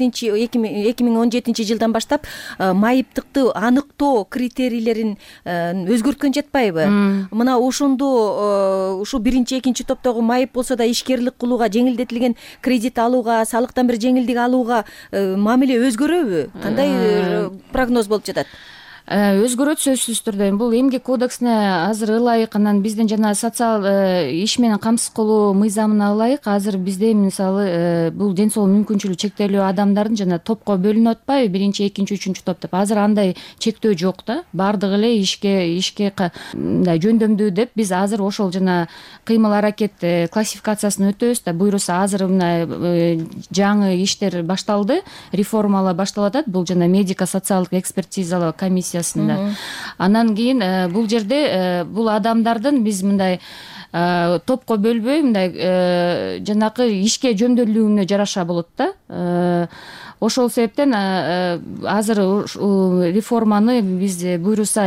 Speaker 2: эки миң он жетинчи жылдан баштап майыптыкты аныктоо критерийлерин өзгөрткөн жатпайбы? Мына ошондо ушул биринчи, экинчи топтогу майып болсо да ишкерлик кылууга, жеңилдетилген кредит алууга, салыктан бир жеңилдик алууга мамиле өзгөрөбү? Кандай прогноз болуп жатат?
Speaker 8: Өзгөрөт сөзсүз түрдө. Бул эмгек кодексине азыр ылайык, анан биздин жана социал иш менен камсыз кылуу мыйзамына ылайык азыр бизде мисалы бул ден соолук мүмкүнчүлүгү чектелүү адамдардын жана топко бөлүнүп атпайбы, биринчи, экинчи, үчүнчү топ деп. Азыр андай чектөө жок да. Бардыгы эле ишке ишке мындай жөндөмдүү деп биз азыр ошол жана кыймыл аракет классификациясын өтөбүз да. Буйруса азыр мына жаңы иштер башталды, реформалар башталып атат. Бул жана медико социалдык экспертизалоо комиссия. Анан кийин бул жерде бул адамдардын биз мындай топко бөлбөй, мындай жанакы ишке жөндөмдүүлүгүнө жараша болот да. Ошол себептен азыр реформаны биз буйруса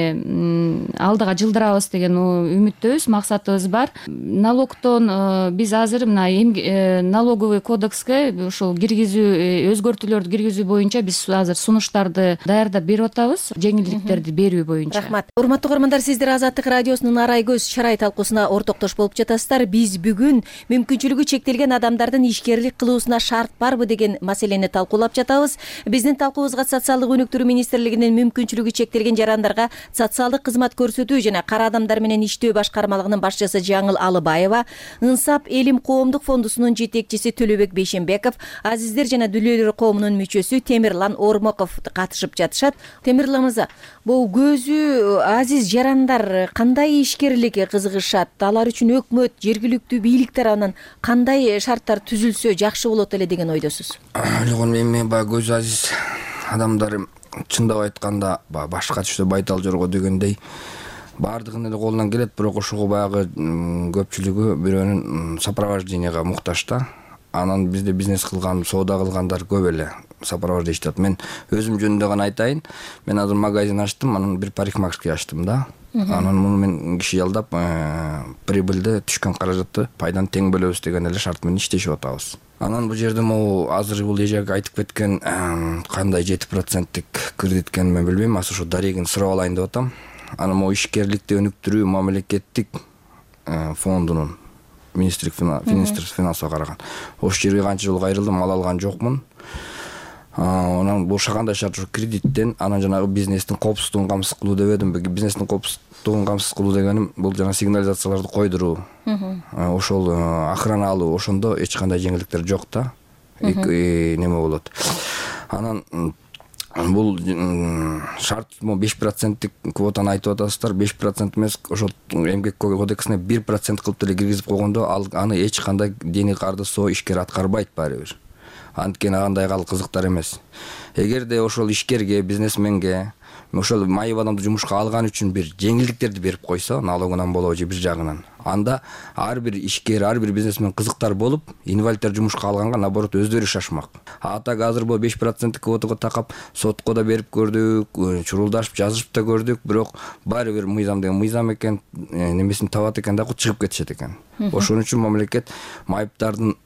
Speaker 8: эми алдыга жылдырабыз деген үмүттөбүз, максатыбыз бар. Налогтон биз азыр мына налоговый кодекске ошол киргизүү, өзгөртүүлөрдү киргизүү боюнча биз азыр сунуштарды даярдап берип атабыз, жеңилдиктерди берүү боюнча.
Speaker 2: Рахмат. Урматтуу көрөрмандар, сиздер Азаттык радиосунун Арай көз чарай талкуусуна ортоктош болуп жатасыздар. Биз бүгүн мүмкүнчүлүгү чектелген адамдардын ишкерлик кылуусуна шарт барбы деген маселени талкуулап жатабыз. Биздин талкуубузга социалдык өнүктүрүү министрлигинин мүмкүнчүлүгү чектелген жарандарга социалдык кызмат көрсөтүү жана кара адамдар менен иштөө башкармалыгынын башчысы Жаңыл Алыбаева, Ынсап Элим коомдук фондусунун жетекчиси Төлөбек Бейшенбеков, азиздер жана дүлөлөр коомунун мүчөсү Темирлан Ормоков катышып жатышат. Темирлан мырза, бул көзү азиз жарандар кандай ишкерликке кызыгышат? Алар үчүн өкмөт, жергиликтүү бийликтер анан кандай шарттар түзүлсө жакшы болот эле деген ойдосуз?
Speaker 3: Мен баягы көзү азиз адамдар чындап айтканда баягы башка түштө байтал жорго дегендей баардыгынын эле колунан келет, бирок ошого баягы көпчүлүгү бирөөнүн сопровожденияга муктаж да. Анан бизде бизнес кылган, соода кылгандар көп эле сопровождение атат. Мен өзүм жөнүндө гана айтайын. Мен азыр магазин ачтым, анан бир парикмахерский ачтым да. Анан муну мен киши жалдап, прибыльди, түшкөн каражатты пайданы тең бөлөбүз деген эле шарт менен иштешип атабыз. Анан бул жерде могу азыр бул эжек айтып кеткен кандай жети проценттик кредит экенин мен билбейм. Азыр ушу дарегин сурап алайын деп атам. Анан могу ишкерликти өнүктүрүү мамлекеттик фондунун министрлик финансага караган. Ошол жерге канча жолу кайрылдым, ала алган жокмун. Анан бул кандай шарт ушу кредиттен, анан жанагы бизнестин коопсуздугун камсыз кылуу деп эдим. Бизнестин коопсуздугун камсыз кылуу дегеним бул жана сигнализацияларды койдуруу. Ошол охрана алуу, ошондо эч кандай жеңилдиктер жок да. Неме болот. Анан бул шарт беш проценттик квотаны айтып атасыздар. беш процент эмес, ошол эмгек кодексине бир процент кылып деле киргизип койгондо ал аны эч кандай дений кардысоо ишкер аткарбайт баары бир. Анткени андай ал кызыктар эмес. Эгерде ошол ишкерге, бизнесменге ошол майып адамды жумушка алган үчүн бир жеңилдиктерди берип койсо, налогунан болобу же бир жагынан, анда ар бир ишкер, ар бир бизнесмен кызыктар болуп, инвалидтер жумушка алганга наоборот өздөрү шашмак. А так азыр бул беш проценттик квотага такап сотко да берип көрдүк, чурулдашып, жазышып да көрдүк, бирок баары бир мыйзам деген мыйзам экен, немесин табат экен да, чыгып кетишет экен. Ошон үчүн мамлекет майыптардын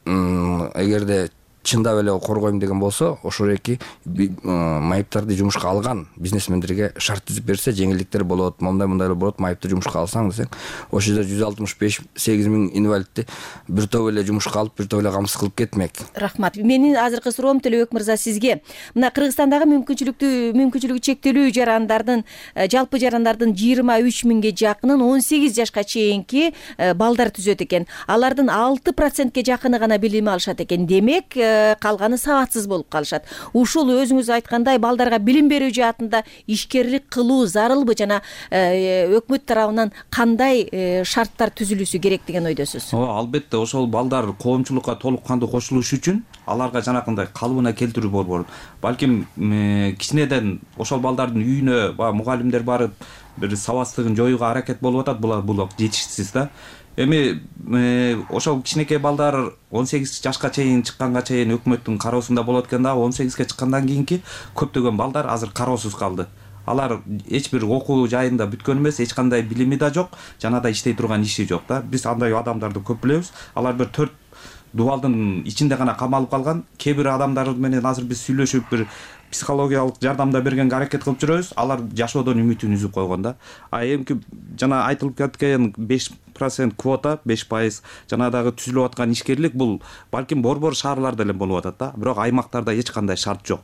Speaker 3: эгерде чындап эле коргойм деген болсо, ошол эки майыптарды жумушка алган бизнесмендерге шарт түзүп берсе, жеңилдиктер болот, мындай мындай эле болот, майыпты жумушка алсаң десең, ошол жерде жүз алтымыш беш сегиз миң инвалидти бир топ эле жумушка алып, бир топ эле камсыз кылып кетмек.
Speaker 2: Рахмат. Менин азыркы суроом Төлөбек мырза сизге. Мына Кыргызстандагы мүмкүнчүлүктүү мүмкүнчүлүгү чектелүү жарандардын, жалпы жарандардын жыйырма үч миңге жакынын он сегиз жашка чейинки балдар түзөт экен. Алардын алты процентке жакыны гана билим алышат экен. Демек, калганы сабатсыз болуп калышат. Ушул өзүңүз айткандай балдарга билим берүү жаатында ишкерлик кылуу зарылбы жана өкмөт тарабынан кандай шарттар түзүлүшү керек деген ойдосуз?
Speaker 9: Ооба, албетте ошол балдар коомчулукка толук кандуу кошулуш үчүн аларга жанакындай калыбына келтирүү болборун. Балким кичинеден ошол балдардын үйүнө баягы мугалимдер барып бир сабатсыздыгын жоюуга аракет болуп атат. Булар бул жетишсиз да. Эми ошол кичинекей балдар он сегиз жашка чейин чыкканга чейин өкмөттүн кароосунда болот экен да, он сегизге чыккандан кийинки көптөгөн балдар азыр кароосуз калды. Алар эч бир окуу жайында бүткөн эмес, эч кандай билими да жок, жана да иштей турган иши жок да. Биз андай адамдарды көп билебиз. Алар бир төрт дубалдын ичинде гана камалып калган. Кээ бир адамдар менен азыр биз сүйлөшүп бир психологиялык жардамда бергенге аракет кылып жүрөбүз. Алар жашоодон үмүтүн үзүп койгон да. А эмки жана айтылып кеткен беш процент квота, беш пайыз жана дагы түзүлүп аткан ишкерлик бул балким борбор шаарларда эле болуп атат да. Бирок аймактарда эч кандай шарт жок.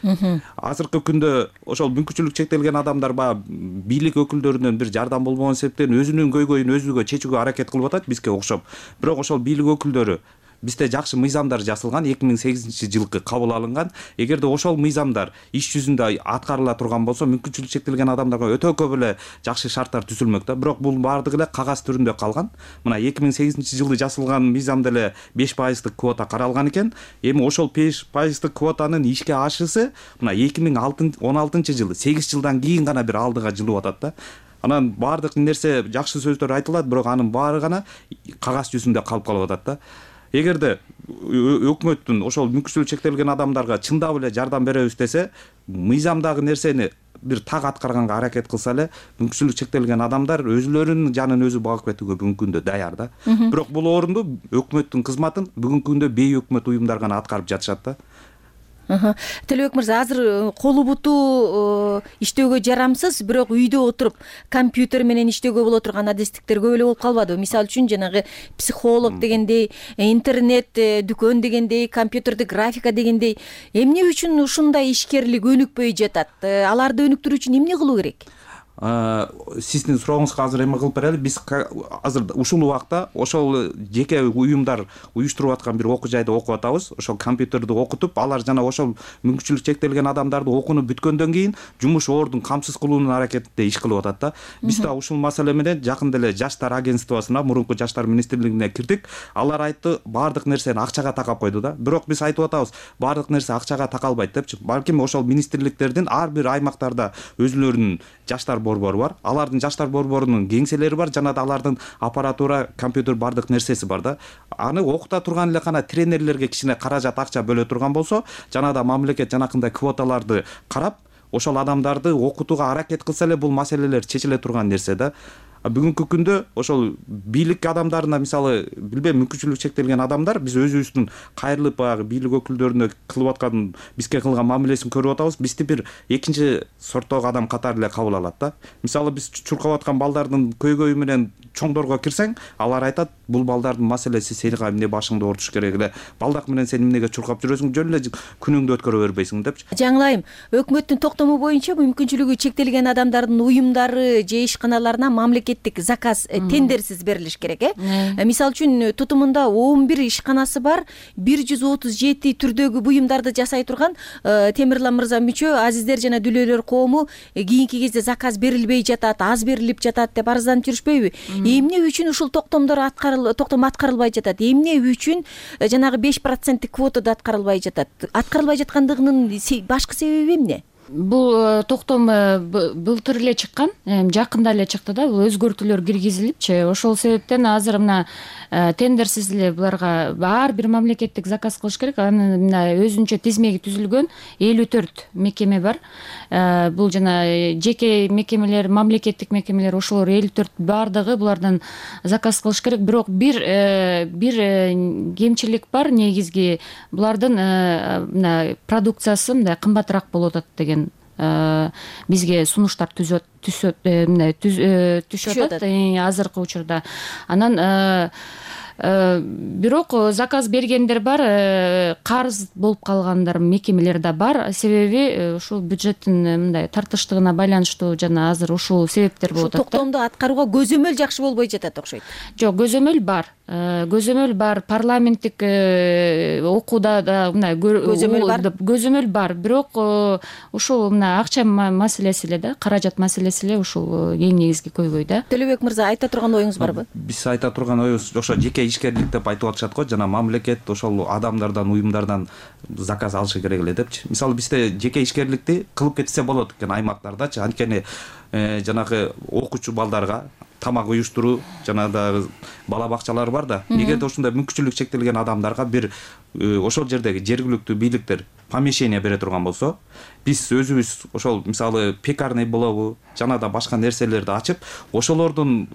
Speaker 9: Азыркы күндө ошол мүмкүнчүлүк чектелген адамдар баягы бийлик өкүлдөрүнөн бир жардам болбогон себептен өзүнүн көйгөйүн өзүгө чечүүгө аракет кылып атат бизге окшоп. Бирок ошол бийлик өкүлдөрү бизде жакшы мыйзамдар жасалган, эки миң сегизинчи жылкы кабыл алынган. Эгерде ошол мыйзамдар иш жүзүндө аткарыла турган болсо, мүмкүнчүлүк чектелген адамдарга өтө көп эле жакшы шарттар түзүлмөк да. Бирок бул баардыгы эле кагаз түрүндө калган. Мына эки миң сегизинчи жылы жасалган мыйзамда эле беш пайыздык квота каралган экен. Эми ошол беш пайыздык квотанын ишке ашысы мына эки миң он алтынчы жылы, сегиз жылдан кийин гана бир алдыга жылып атат да. Анан баардык нерсе жакшы сөздөр айтылат, бирок анын баары гана кагаз жүзүндө калып калып атат да. Эгерде өкмөттүн ошол мүмкүнчүлүгү чектелген адамдарга чындап эле жардам беребиз десе, мыйзамдагы нерсени бир так аткарганга аракет кылса эле, мүмкүнчүлүгү чектелген адамдар өзүлөрүнүн жанын өзү багып кетүүгө бүгүнкү күндө даяр да. Бирок бул орунду өкмөттүн кызматын бүгүнкү күндө бейөкмөт уюмдар гана аткарып жатышат да.
Speaker 2: Төлөбек мырза, азыр колу буту иштөөгө жарамсыз, бирок үйдө отуруп компьютер менен иштөөгө боло турган адестиктер көп эле болуп калбадыбы? Мисалы үчүн жанагы психолог дегендей, интернет дүкөн дегендей, компьютердик графика дегендей, эмне үчүн ушундай ишкерлик өнүкпөй жатат? Аларды өнүктүрүү үчүн эмне кылуу керек?
Speaker 9: сиздин сурооңузга азыр эме кылып берели. Биз азыр ушул убакта ошол жеке уюмдар уюштуруп аткан бир окуу жайда окуп атабыз. Ошол компьютерди окутуп, алар жана ошол мүмкүнчүлүк чектелген адамдарды окууну бүткөндөн кийин жумуш ордун камсыз кылуунун аракетинде иш кылып атат да. Биз да ушул маселе менен жакында эле жаштар агентствосуна, мурунку жаштар министрлигине кирдик. Алар айтты, баардык нерсени акчага такап койду да. Бирок биз айтып атабыз, баардык нерсе акчага такалбайт депчи. Балким ошол министрликтердин ар бир аймактарда өзүлөрүнүн жаштар борбору бар. Алардын жаштар борборунун кеңселери бар, жана да алардын аппаратура, компьютер бардык нерсеси бар да. Аны окута турган эле гана тренерлерге кичине каражат акча бөлө турган болсо, жана да мамлекет жанакындай квоталарды карап, ошол адамдарды окутууга аракет кылса эле бул маселелер чечиле турган нерсе да. Бүгүнкү күндө ошол бийлик адамдарына, мисалы, билбейм, мүмкүнчүлүк чектелген адамдар биз өзүбүздүн кайрылып баягы бийлик өкүлдөрүнө кылып аткан, бизге кылган мамилесин көрүп атабыз. Бизди бир экинчи сорттогу адам катары эле кабыл алат да. Мисалы, биз чуркап аткан балдардын көйгөйү менен чоңдорго кирсең, алар айтат, бул балдардын маселеси сеника эмне башыңды оорутуш керек эле. Балдак менен сен эмнеге чуркап жүрөсүң, жөн эле күнүңдү өткөрө бербейсиң депчи.
Speaker 2: Жаңылайым, өкмөттүн токтому боюнча мүмкүнчүлүгү чектелген адамдардын уюмдары же ишканаларына мамлекеттик заказ тендерсиз берилиш керек, э? Мисалы үчүн тутумунда он бир ишканасы бар, бир жүз отуз жети түрдөгү буюмдарды жасай турган Темирлан мырза мүчө азиздер жана дүлөөлөр коому кийинки кезде заказ берилбей жатат, аз берилип жатат деп арызданып жүрүшпөйбү? Эмне үчүн ушул токтомдор аткарыл токтом аткарылбай жатат? Эмне үчүн жанагы беш проценттик квотада аткарылбай жатат? Аткарылбай жаткандыгынын башкы себеби эмне?
Speaker 8: Бул токтом былтыр эле чыккан, жакында эле чыкты да, бул өзгөртүүлөр киргизилипчи. Ошол себептен азыр мына тендерсиз эле буларга ар бир мамлекеттик заказ кылыш керек. Анын мына өзүнчө тизмеги түзүлгөн элүү төрт мекеме бар. Бул жана жеке мекемелер, мамлекеттик мекемелер, ошолор элүү төрт бардыгы булардан заказ кылыш керек. Бирок бир бир кемчилик бар, негизги булардын мына продукциясы мындай кымбатыраак болуп атат деген бизге сунуштар түзөт түшөт түшүп атат азыркы учурда. Анан бирок заказ бергендер бар, карыз болуп калгандар мекемелер да бар. Себеби ушул бюджеттин мындай тартыштыгына байланыштуу жана азыр ушул себептер болуп атат.
Speaker 2: Токтомду аткарууга көзөмөл жакшы болбой жатат окшойт.
Speaker 8: Жок, көзөмөл бар. Көзөмөл бар, парламенттик окууда да мына көзөмөл бар. Көзөмөл бар, бирок ушул мына акча маселеси эле да, каражат маселеси эле ушул эң негизги көйгөй да.
Speaker 2: Төлөбек мырза, айта турган оюңуз барбы?
Speaker 9: Биз айта турган оюбуз ошо жеке ишкерлик деп айтып атышат го, жана мамлекет ошол адамдардан, уюмдардан заказ алышы керек эле депчи. Мисалы, бизде жеке ишкерликти кылып кетсе болот экен аймактардачы. Анткени жанагы окуучу балдарга тамак уюштуруу жана да бала бакчалар бар да. Эгерде ушундай мүмкүнчүлүк чектелген адамдарга бир ошол жердеги жергиликтүү бийликтер помещение бере турган болсо, биз өзүбүз ошол мисалы пекарный болобу жана да башка нерселерди ачып, ошолордун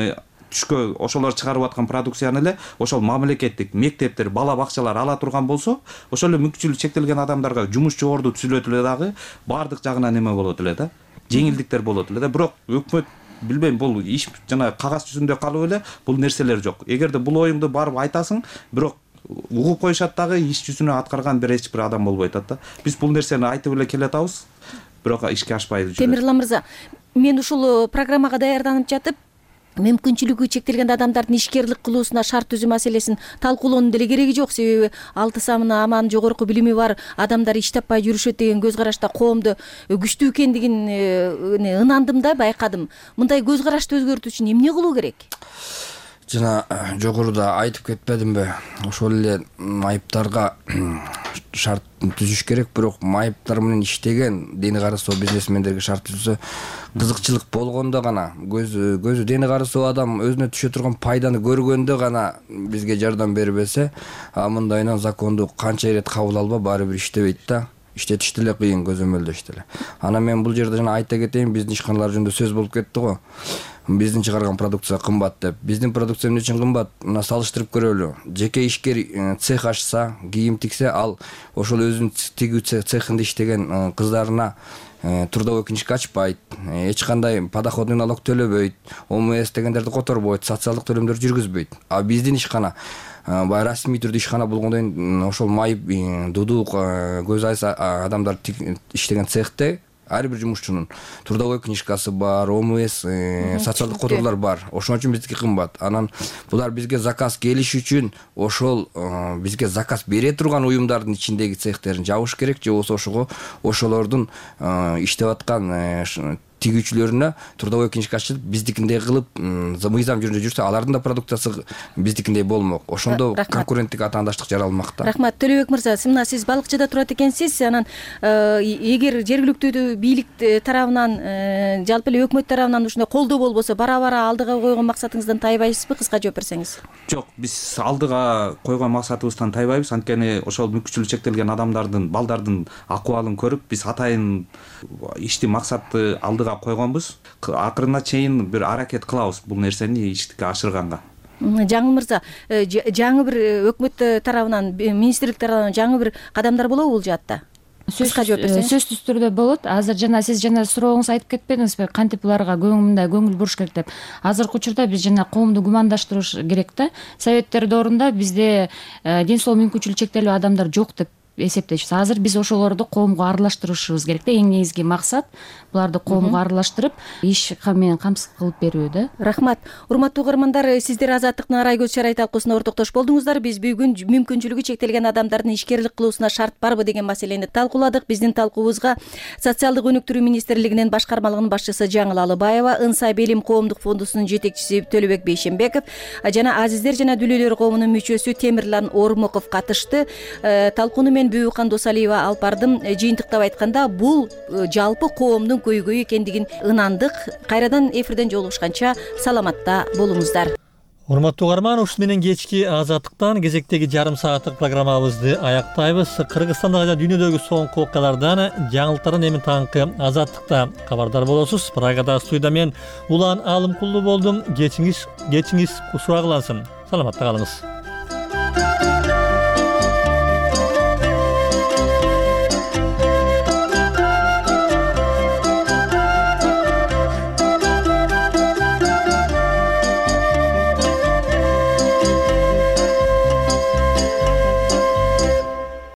Speaker 9: түшкө ошолор чыгарып аткан продукцияны эле ошол мамлекеттик мектептер, бала бакчалар ала турган болсо, ошол эле мүмкүнчүлүк чектелген адамдарга жумуш жогорду түзүлөт эле дагы, баардык жагынан эме болот эле да, жеңилдиктер болот эле да. Бирок өкмөт, билбейм, бул иш жана кагаз жүзүндө калып эле бул нерселер жок. Эгерде бул оюңду барып айтасың, бирок угуп коюшат дагы, иш жүзүнө аткарган бир эч бир адам болбой атат да. Биз бул нерсени айтып эле келатабыз, бирок ишке ашпай жүрөт.
Speaker 2: Темирлан мырза, мен ушул программага даярданып жатып, мүмкүнчүлүгү чектелген адамдардын ишкерлик кылуусуна шарт түзүү маселесин талкуулоонун деле кереги жок. Себеби алты самына аман жогорку билими бар адамдар иш таппай жүрүшөт деген көз карашта коомдо күчтүү экендигин ынандым да, байкадым. Мындай көз карашты өзгөртүү үчүн эмне кылуу керек?
Speaker 3: Жана жогоруда айтып кетпедимби, ошол эле майыптарга шарт түзүш керек. Бирок майыптар менен иштеген дени карысоо бизнесмендерге шарт түзсө, кызыкчылык болгондо гана, көзү көзү дени карысоо адам өзүнө түшө турган пайданы көргөндө гана бизге жардам бербесе, а мындайынан законду канча ирет кабыл алба, баары бир иштебейт да. Иштетиш деле кыйын, көзөмөлдөш деле. Анан мен бул жерде жана айта кетейин, биздин ишканалар жөнүндө сөз болуп кетти го. Биздин чыгарган продукция кымбат деп. Биздин продукция эмне үчүн кымбат? Мына салыштырып көрөлү. Жеке ишкер цех ачса, кийим тиксе, ал ошол өзүнүн тигүү цехинде иштеген кыздарына трудовой книжка ачпайт, эч кандай подоходный налог төлөбөйт, О М С дегендерди которбойт, социалдык төлөмдөрдү жүргүзбөйт. А биздин ишкана баягы расмий түрдө ишкана болгондон ошол майып, дудук, көз айса адамдар иштеген цехте ар бир жумушчунун трудовой книжкасы бар, ОМС, социалдык которлор бар. Ошон үчүн биздики кымбат. Анан булар бизге заказ келиш үчүн ошол бизге заказ бере турган уюмдардын ичиндеги цехтерин жабыш керек, же болбосо ошого ошолордун иштеп аткан тигүүчүлөрүнө трудовой книжка ачылып биздикиндей кылып мыйзам жүрүндө жүрсө алардын да продукциясы биздикиндей болмок. Ошондо конкуренттик атаандаштык жаралмак да.
Speaker 2: Рахмат. Төлөбек мырза, мына сиз Балыкчыда турат экенсиз. Анан эгер жергиликтүү бийлик тарабынан, жалпы эле өкмөт тарабынан ушундай колдоо болбосо, бара-бара алдыга койгон максатыңыздан тайбайсызбы? Кыска жооп берсеңиз.
Speaker 9: Жок, биз алдыга койгон максатыбыздан тайбайбыз. Анткени ошол мүмкүнчүлүгү чектелген адамдардын, балдардын акыбалын көрүп, биз атайын ишти максатты алдыга койгонбуз. Акырына чейин бир аракет кылабыз бул нерсени иштикке ашырганга.
Speaker 2: Жаңы мырза, жаңы бир өкмөт тарабынан, министрлик тарабынан жаңы бир кадамдар болобу бул жаатта?
Speaker 8: Сөзсүз түрдө болот. Азыр жана сиз жана сурооңуз айтып кетпедиңизби, кантип буларга көңүл көңүл буруш керек деп. Азыркы учурда биз жана коомду гумандаштырыш керек да. Советтер доорунда бизде ден соолук мүмкүнчүлүгү чектелүү адамдар жок деп эсептейбиз. Азыр биз ошолорду коомго аралаштырышыбыз керек да. Эң негизги максат буларды коомго аралаштырып, иш менен камсыз кылып берүү да.
Speaker 2: Рахмат. Урматтуу угармандар, сиздер Азаттыктын Арай көз чарай талкуусуна ортоктош болдуңуздар. Биз бүгүн мүмкүнчүлүгү чектелген адамдардын ишкерлик кылуусуна шарт барбы деген маселени талкууладык. Биздин талкуубузга Социалдык өнүктүрүү министрлигинин башкармалыгынын башчысы Жаңыл Алыбаева, Ынса Белим коомдук фондусунун жетекчиси Төлөбек Бейшембеков жана азиздер жана дүлөлөр коомунун мүчөсү Темирлан Ормуков катышты. Талкууну мен Бүкан Досалиева алып бардым. Жыйынтыктап айтканда, бул жалпы коомдун көйгөйү экендигин ынандык. Кайрадан эфирден жолугушканча саламатта болуңуздар.
Speaker 1: Урматтуу угарман, ушу менен кечки Азаттыктан кезектеги жарым сааттык программабызды аяктайбыз. Кыргызстандагы жана дүйнөдөгү соңку окуялардан, жаңылыктардан эми таңкы Азаттыкта кабардар болосуз. Прагада студияда мен Улан Алымкулду болдум. Кечиңиз, кечиңиз кусура кылансын. Саламатта калыңыз.